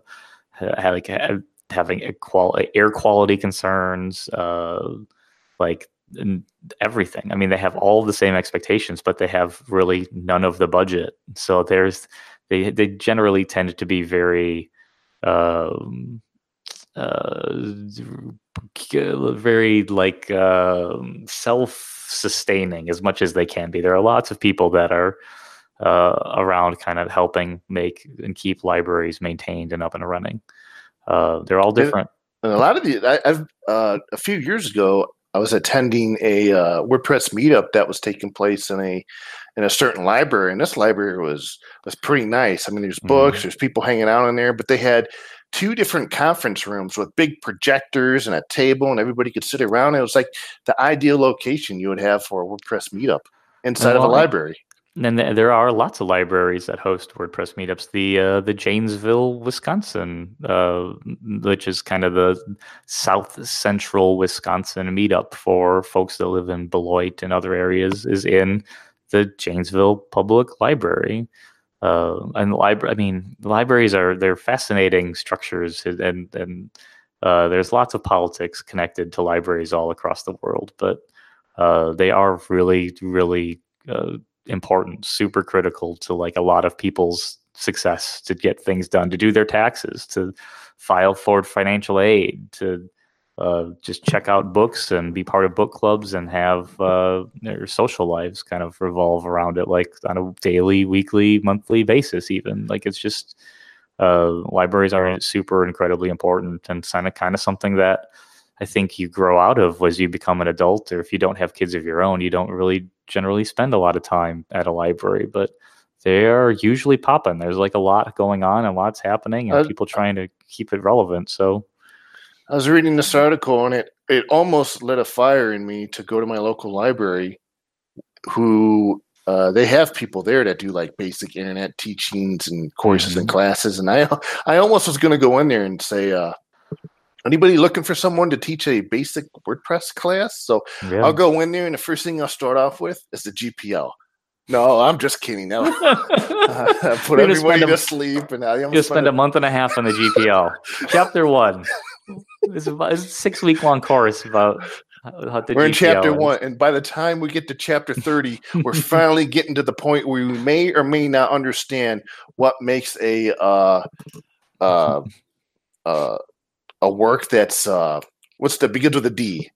having air quality concerns, like everything. I mean, they have all the same expectations, but they have really none of the budget. So they generally tend to be very very like self-sustaining as much as they can be. There are lots of people that are around kind of helping make and keep libraries maintained and up and running. They're all different. And a lot of I've a few years ago, I was attending a WordPress meetup that was taking place in a certain library, and this library was pretty nice. I mean, there's books, there's people hanging out in there, but they had 2 different conference rooms with big projectors and a table, and everybody could sit around. It was like the ideal location you would have for a WordPress meetup inside of a library. And there are lots of libraries that host WordPress meetups. The Janesville, Wisconsin, which is kind of the south central Wisconsin meetup for folks that live in Beloit and other areas, is in the Janesville Public Library. And the libraries they're fascinating structures, and there's lots of politics connected to libraries all across the world, but they are really, really important, super critical to like a lot of people's success, to get things done, to do their taxes, to file for financial aid, to just check out books and be part of book clubs, and have their social lives kind of revolve around it, like on a daily, weekly, monthly basis even. Like, it's just libraries are super incredibly important, and kind of something that I think you grow out of as you become an adult, or if you don't have kids of your own, you don't really generally spend a lot of time at a library, but they are usually popping. There's like a lot going on and lots happening, and people trying to keep it relevant. So I was reading this article, and it almost lit a fire in me to go to my local library, who they have people there that do like basic internet teachings and courses and classes. And I almost was going to go in there and say, anybody looking for someone to teach a basic WordPress class? So I'll go in there, and the first thing I'll start off with is the GPL. No, I'm just kidding. No, put everybody to sleep, and you'll spend a month and a half on the GPL. Chapter 1. It's a 6-week long course about how the We're in GPL chapter is. 1, and by the time we get to chapter 30, we're finally getting to the point where we may or may not understand what makes a work that's begins with a D.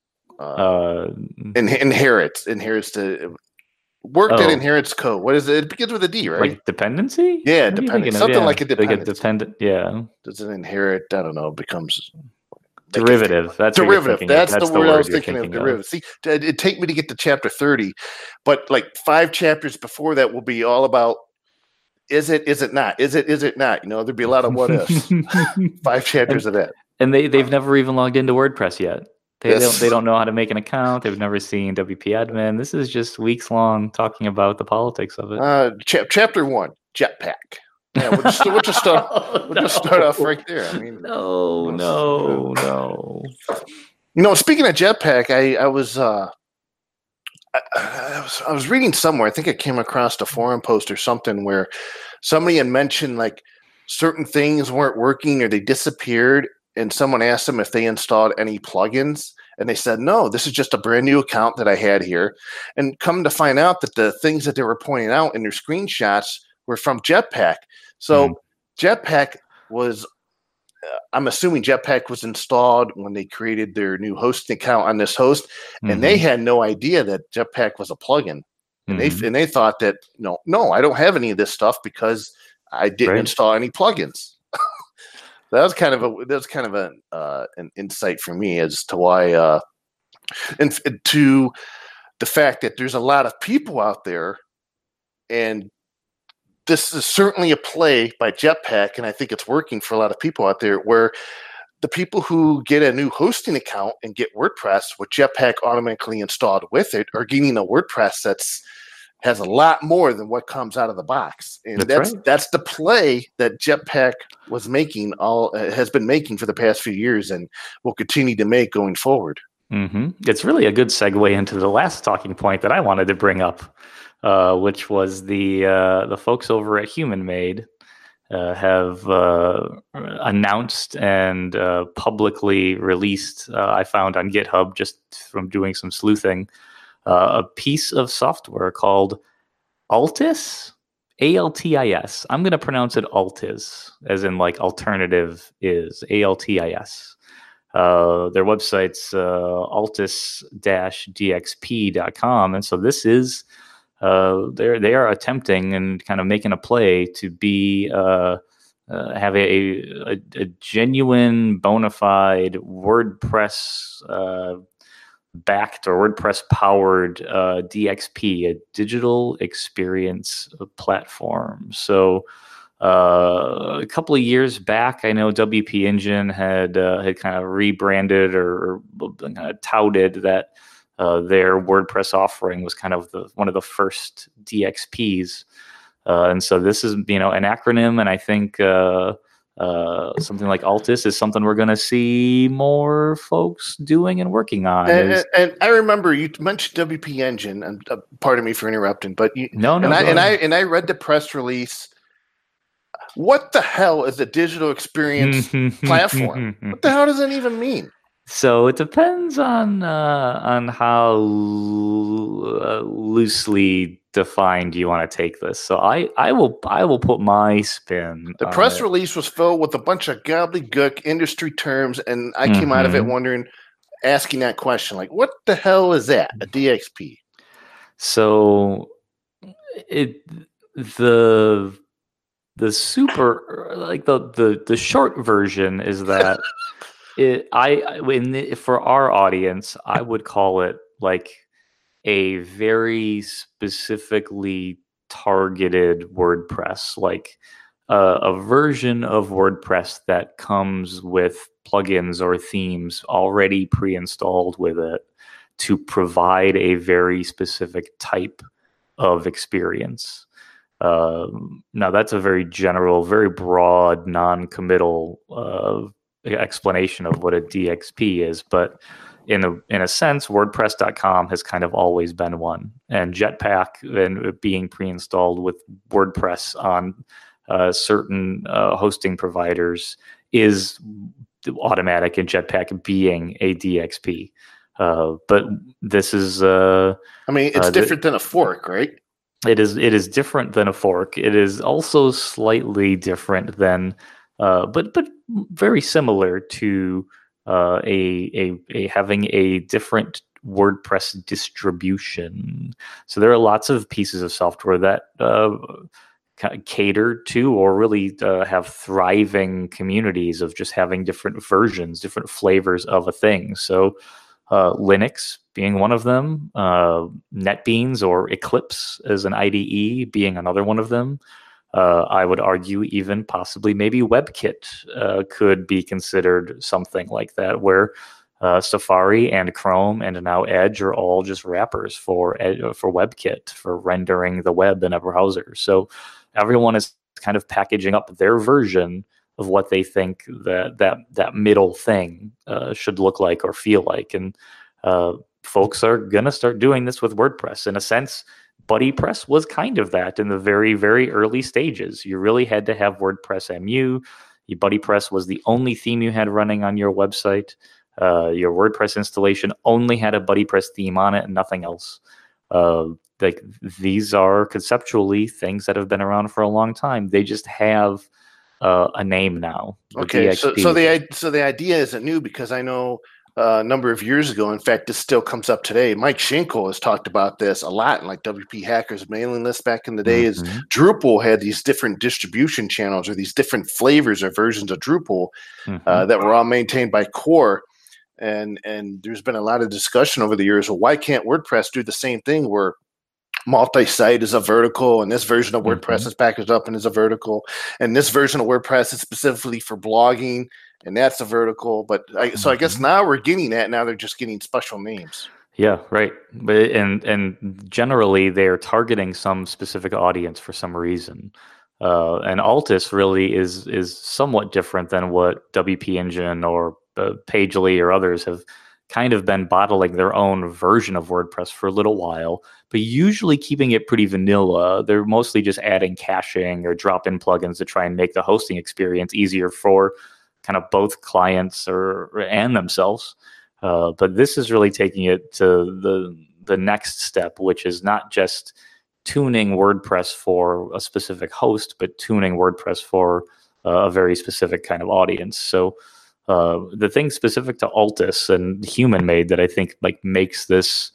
Inherits the work that inherits code. What is it? It begins with a D, right? Like dependency? Yeah, dependency. Something like a dependency. Like a dependent, yeah. Does it inherit? I don't know. Becomes derivative. That's derivative. That's the word I was thinking of. Derivative. See, it'd take me to get to chapter 30, but like 5 chapters before that will be all about is it not? Is it not? You know, there'd be a lot of what ifs. 5 chapters of that. And they've never even logged into WordPress yet. They don't know how to make an account. They've never seen WP admin. This is just weeks long talking about the politics of it. Chapter 1, Jetpack. Yeah, we'll just start off right there. I mean, no. You know, speaking of Jetpack, I was reading somewhere. I think I came across a forum post or something where somebody had mentioned like certain things weren't working or they disappeared, and someone asked them if they installed any plugins, and they said no. This is just a brand new account that I had here, and come to find out that the things that they were pointing out in their screenshots were from Jetpack. So Jetpack was. I'm assuming Jetpack was installed when they created their new hosting account on this host, and they had no idea that Jetpack was a plugin, and they thought that no, I don't have any of this stuff because I didn't Right. install any plugins. That was kind of an insight for me as to why, and to the fact that there's a lot of people out there, and this is certainly a play by Jetpack, and I think it's working for a lot of people out there, where the people who get a new hosting account and get WordPress with Jetpack automatically installed with it are getting a WordPress has a lot more than what comes out of the box, and that's the play that Jetpack has been making for the past few years, and will continue to make going forward. Mm-hmm. It's really a good segue into the last talking point that I wanted to bring up, which was the folks over at Human Made have announced and publicly released. I found on GitHub, just from doing some sleuthing, a piece of software called Altis, Altis. I'm going to pronounce it Altis, as in like alternative is, Altis. Their website's altis-dxp.com. And so this is, they are attempting and kind of making a play to be, have a genuine, bona fide WordPress backed or WordPress powered DXP, a digital experience platform. So a couple of years back, I know WP Engine had kind of rebranded or kind of touted that their WordPress offering was kind of one of the first DXPs. And so this is, an acronym, and I think something like Altis is something we're going to see more folks doing and working on. And I remember you mentioned WP Engine, and pardon me for interrupting, but I read the press release. What the hell is a digital experience platform? What the hell does that even mean? So it depends on how loosely defined you want to take this. So I will put my spin. The press release was filled with a bunch of gobbledygook industry terms, and I came out of it asking that question, like, what the hell is that, a DXP? So the super, like the short version is that for our audience, I would call it like a very specifically targeted WordPress, like a version of WordPress that comes with plugins or themes already pre-installed with it to provide a very specific type of experience. Now that's a very general, very broad, non-committal explanation of what a DXP is, but in a sense, WordPress.com has kind of always been one, and Jetpack and being pre-installed with WordPress on certain hosting providers is automatic, and Jetpack being a DXP. But this is, it's different than a fork, right? It is different than a fork. It is also slightly different than, but very similar to having a different WordPress distribution. So there are lots of pieces of software that cater to or really have thriving communities of just having different versions, different flavors of a thing. So Linux being one of them, NetBeans or Eclipse as an IDE being another one of them. I would argue even possibly maybe WebKit could be considered something like that, where Safari and Chrome and now Edge are all just wrappers for WebKit for rendering the web in a browser. So everyone is kind of packaging up their version of what they think that middle thing should look like or feel like. And folks are going to start doing this with WordPress. In a sense, BuddyPress was kind of that in the very, very early stages. You really had to have WordPress MU. BuddyPress was the only theme you had running on your website. Your WordPress installation only had a BuddyPress theme on it and nothing else. Like these are conceptually things that have been around for a long time. They just have a name now. Okay, so the idea isn't new, because I know a number of years ago. In fact, this still comes up today. Mike Schenkel has talked about this a lot in like WP Hackers mailing list back in the day. Is Drupal had these different distribution channels or these different flavors or versions of Drupal that were all maintained by Core. And there's been a lot of discussion over the years. Well, why can't WordPress do the same thing where multi-site is a vertical, and this version of WordPress is packaged up and is a vertical, and this version of WordPress is specifically for blogging, and that's a vertical. But so I guess now we're getting that. Now they're just getting special names. Yeah, right. But and generally they're targeting some specific audience for some reason. And Altis really is somewhat different than what WP Engine or Pagely or others have kind of been bottling their own version of WordPress for a little while, but usually keeping it pretty vanilla. They're mostly just adding caching or drop-in plugins to try and make the hosting experience easier for kind of both clients and themselves. But this is really taking it to the next step, which is not just tuning WordPress for a specific host, but tuning WordPress for a very specific kind of audience. So the thing specific to Altis and Human Made that I think like makes this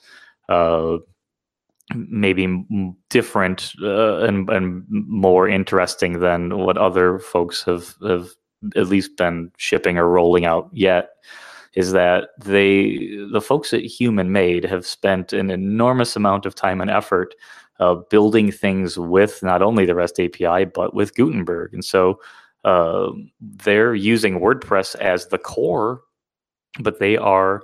maybe different and more interesting than what other folks have at least been shipping or rolling out yet is that the folks at Human Made have spent an enormous amount of time and effort building things with not only the REST API, but with Gutenberg. And so they're using WordPress as the core, but they are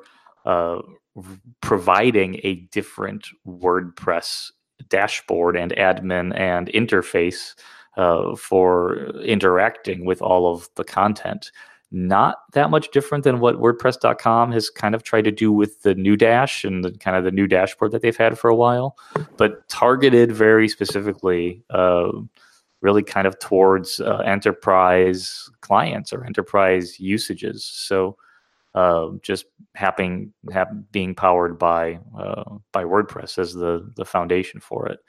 providing a different WordPress dashboard and admin and interface for interacting with all of the content. Not that much different than what WordPress.com has kind of tried to do with the new dash and the new dashboard that they've had for a while, but targeted very specifically, really kind of towards enterprise clients or enterprise usages. So just being powered by WordPress as the foundation for it.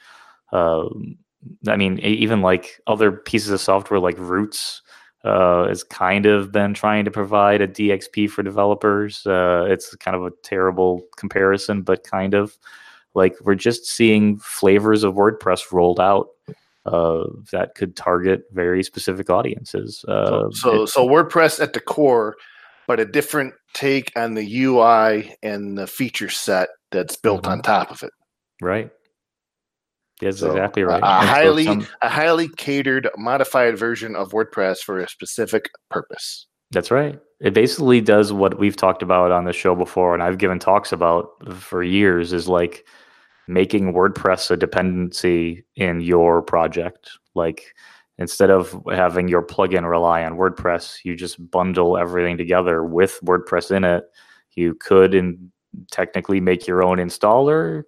I mean, even like other pieces of software like Roots has kind of been trying to provide a DXP for developers. It's kind of a terrible comparison, but kind of like we're just seeing flavors of WordPress rolled out that could target very specific audiences. So WordPress at the core, but a different take on the UI and the feature set that's built on top of it. Right. That's exactly right. A highly catered, modified version of WordPress for a specific purpose. That's right. It basically does what we've talked about on the show before, and I've given talks about for years, is like making WordPress a dependency in your project. Like instead of having your plugin rely on WordPress, you just bundle everything together with WordPress in it. You could technically make your own installer,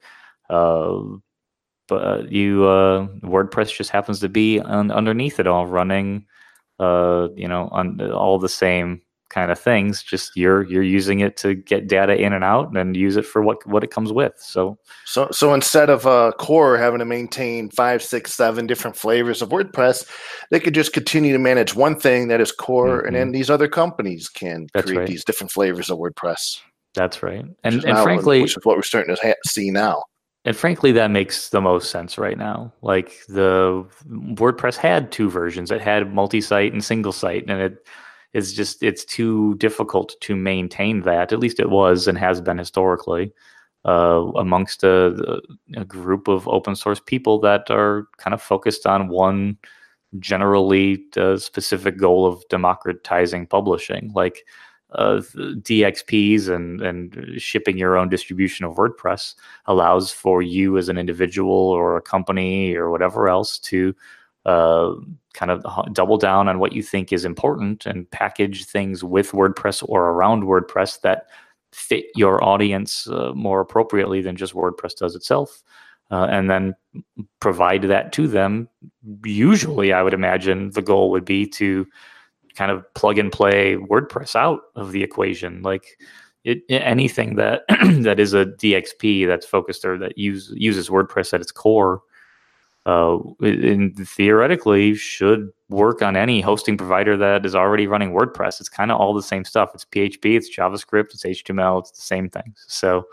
but WordPress just happens to be underneath it all, running, on all the same kind of things. Just you're using it to get data in and out, and use it for what it comes with. So instead of core having to maintain 5, 6, 7 different flavors of WordPress, they could just continue to manage one thing that is core, and then these other companies can create these different flavors of WordPress. That's right, and frankly, which is what we're starting to see now. And frankly, that makes the most sense right now. Like the WordPress had 2 versions. It had multi-site and single site, and it's too difficult to maintain that. At least it was and has been historically amongst a group of open source people that are kind of focused on one generally specific goal of democratizing publishing. Like DXPs and shipping your own distribution of WordPress allows for you as an individual or a company or whatever else to kind of double down on what you think is important and package things with WordPress or around WordPress that fit your audience more appropriately than just WordPress does itself. And then provide that to them. Usually, I would imagine the goal would be to kind of plug and play WordPress out of the equation. Like anything that is a DXP that's focused or that uses WordPress at its core and theoretically should work on any hosting provider that is already running WordPress. It's kind of all the same stuff. It's PHP, it's JavaScript, it's HTML, it's the same things. So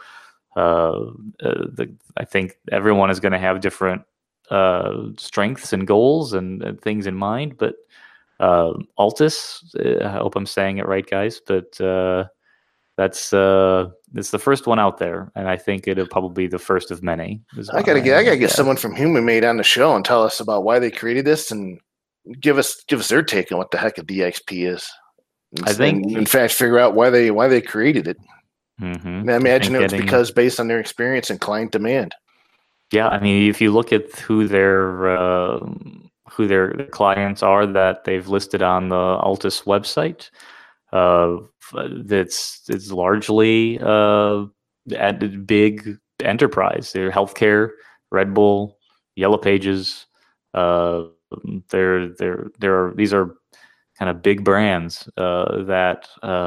I think everyone is going to have different strengths and goals and things in mind, but Altus, I hope I'm saying it right, guys, but that's it's the first one out there, and I think it'll probably be the first of many. I gotta get someone from HumanMade on the show and tell us about why they created this and give us their take on what the heck a DXP is. I think, in fact, figure out why they created it. Mm-hmm. I imagine it was because based on their experience and client demand. Yeah, I mean, if you look at who their clients are that they've listed on the Altus website, it's largely at big enterprise. They're healthcare, Red Bull, Yellow Pages. These are kind of big brands that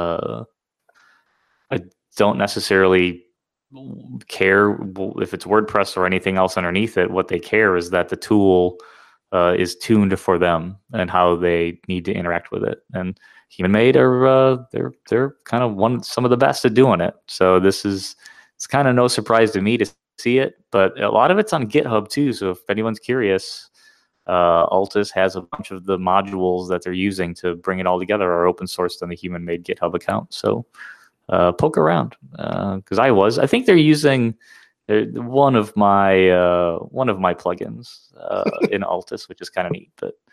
I don't necessarily care if it's WordPress or anything else underneath it. What they care is that the tool is tuned for them and how they need to interact with it. And HumanMade are they're kind of some of the best at doing it. So it's kind of no surprise to me to see it, but a lot of it's on GitHub too. So if anyone's curious, Altus has a bunch of the modules that they're using to bring it all together are open sourced on the HumanMade GitHub account. So poke around because I think they're using one of my plugins in Altus, which is kind of neat,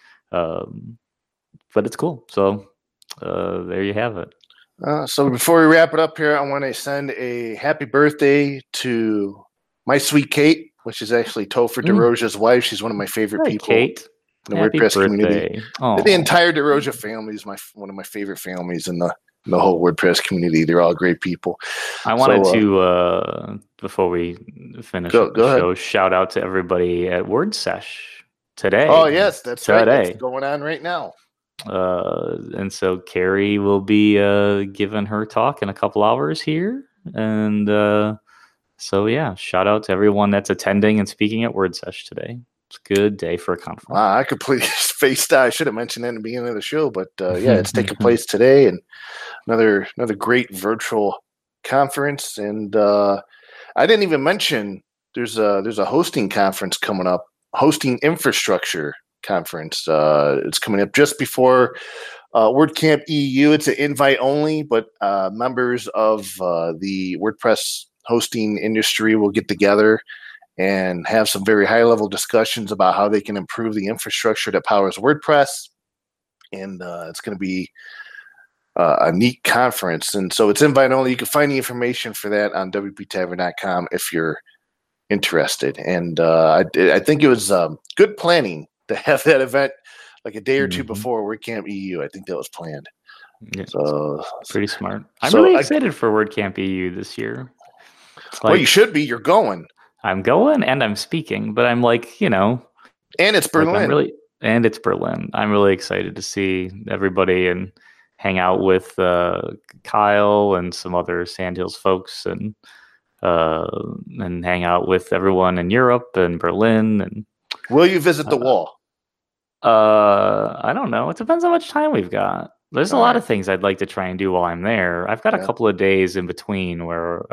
but it's cool. So there you have it. So before we wrap it up here, I want to send a happy birthday to my sweet Kate, which is actually Topher DeRoja's wife. She's one of my favorite people. Kate. In the WordPress community. The entire DeRoja family is one of my favorite families in the whole WordPress community. They're all great people. I wanted to, before we finish the show, shout out to everybody at WordSesh today. Oh, yes, that's right. That's going on right now. And so Carrie will be giving her talk in a couple hours here. And so, yeah, shout out to everyone that's attending and speaking at WordSesh today. It's a good day for a conference. Wow, I completely spaced out. I should have mentioned that in the beginning of the show, but yeah, it's taking place today, and another great virtual conference. And I didn't even mention there's a hosting conference coming up, hosting infrastructure conference. It's coming up just before WordCamp EU. It's an invite only, but members of the WordPress hosting industry will get together and have some very high-level discussions about how they can improve the infrastructure that powers WordPress. And it's going to be a neat conference. And so it's invite only. You can find the information for that on wptavern.com if you're interested. And I think it was good planning to have that event like a day or two before WordCamp EU. I think that was planned. Yeah, so pretty smart. I'm really excited for WordCamp EU this year. Well, you should be. You're going. I'm going and I'm speaking, but I'm like, and it's Berlin. And it's Berlin. I'm really excited to see everybody and hang out with Kyle and some other Sandhills folks and hang out with everyone in Europe and Berlin. And will you visit the wall? I don't know. It depends how much time we've got. There's a lot of things I'd like to try and do while I'm there. I've got a couple of days in between where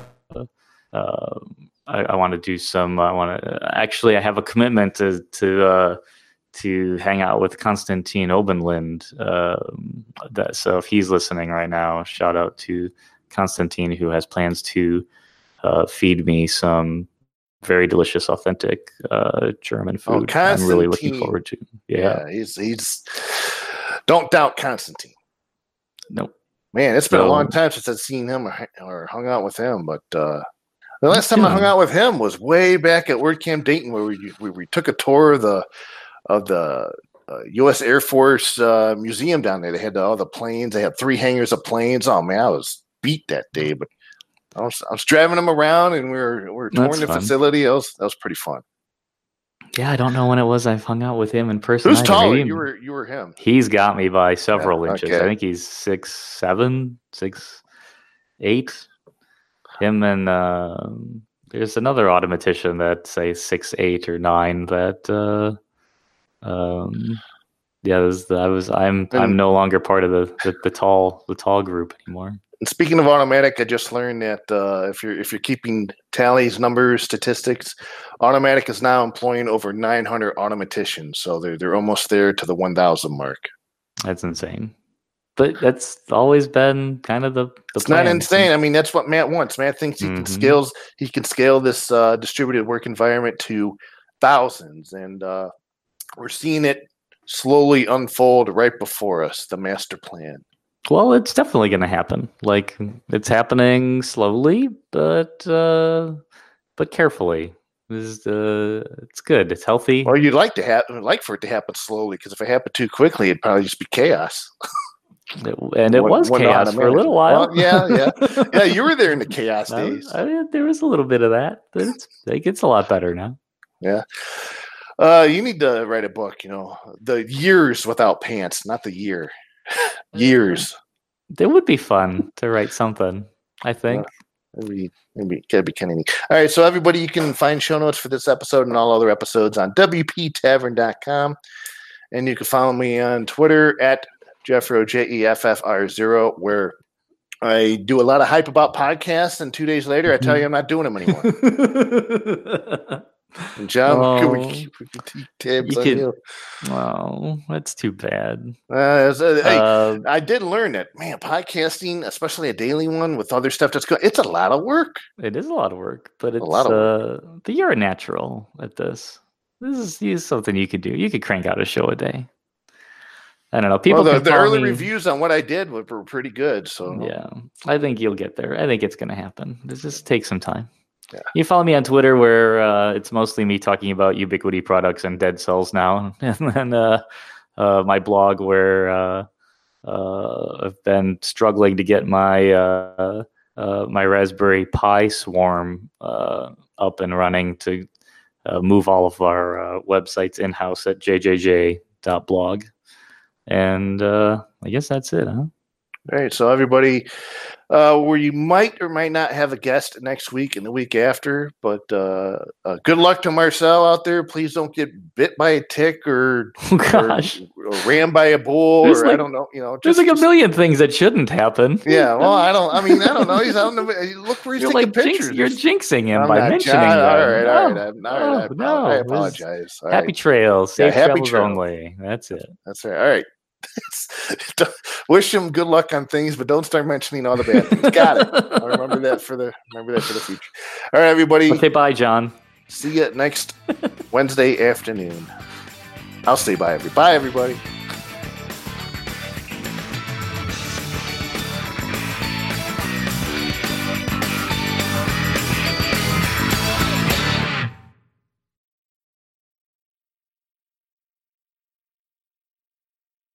I want to do some. Actually, I have a commitment to hang out with Konstantin Obenlind. So if he's listening right now, shout out to Konstantin, who has plans to feed me some very delicious, authentic German food. I'm really looking forward to. Yeah, he's. Don't doubt Konstantin. Nope. Man, it's been a long time since I've seen him or hung out with him, but. The last time I hung out with him was way back at WordCamp Dayton, where we took a tour of the U.S. Air Force museum down there. They had all the planes. They had 3 hangars of planes. Oh man, I was beat that day, but I was driving them around, and we were touring the facility. That was pretty fun. Yeah, I don't know when it was I've hung out with him in person. Who's taller? You were him. He's got me by several inches. Okay. I think he's 6'7", 6'8". Him and There's another automatician that say 6, 8, or 9 that I'm no longer part of the tall group anymore. And speaking of Automatic, I just learned that if you're keeping tallies, numbers, statistics, Automatic is now employing over 900 automaticians, so they're almost there to the 1,000 mark. That's insane. But that's always been kind of the it's plan. Not insane. I mean, that's what Matt wants. Matt thinks he can scale this distributed work environment to thousands, and we're seeing it slowly unfold right before us, the master plan. Well, it's definitely going to happen. Like, it's happening slowly, but carefully. It's good. It's healthy. Or you'd like for it to happen slowly, because if it happened too quickly, it'd probably just be chaos. It was chaos for a little while. Well, yeah. You were there in the chaos days. There was a little bit of that, but it gets a lot better now. Yeah. You need to write a book. The years without pants, not the year. Years. It would be fun to write something, I think. Maybe that'd be kind of neat. All right, so everybody, you can find show notes for this episode and all other episodes on WPTavern.com, and you can follow me on Twitter at Jeffro JEFFR0, where I do a lot of hype about podcasts, and 2 days later I tell you I'm not doing them anymore. And John, can we keep tabs on you? Well, that's too bad. I did learn that, man, podcasting, especially a daily one with other stuff that's going, it's a lot of work. It is a lot of work, but it's a lot of work. But you're a natural at this. This is something you could do. You could crank out a show a day. I don't know. People. Well, the early reviews on what I did were pretty good. So yeah, I think you'll get there. I think it's going to happen. This just takes some time. Yeah. You follow me on Twitter, where it's mostly me talking about Ubiquity products and Dead Cells now, and then my blog, where I've been struggling to get my my Raspberry Pi swarm up and running to move all of our websites in-house at jjj.blog. And I guess that's it, huh? All right, so everybody, where you might or might not have a guest next week and the week after, but good luck to Marcel out there. Please don't get bit by a tick or rammed by a bull, or I don't know. There's like a million things that shouldn't happen. Yeah, well, I don't know. He's out in the look where he's taking pictures. You're jinxing him by mentioning that. All right. I apologize. Happy trails. Safe travels only. That's it. That's right. All right. Wish him good luck on things, but don't start mentioning all the bad things. Got it. I'll remember that for the future. All right, everybody. Okay, bye, John. See you next Wednesday afternoon. I'll say bye, everybody. Bye, everybody.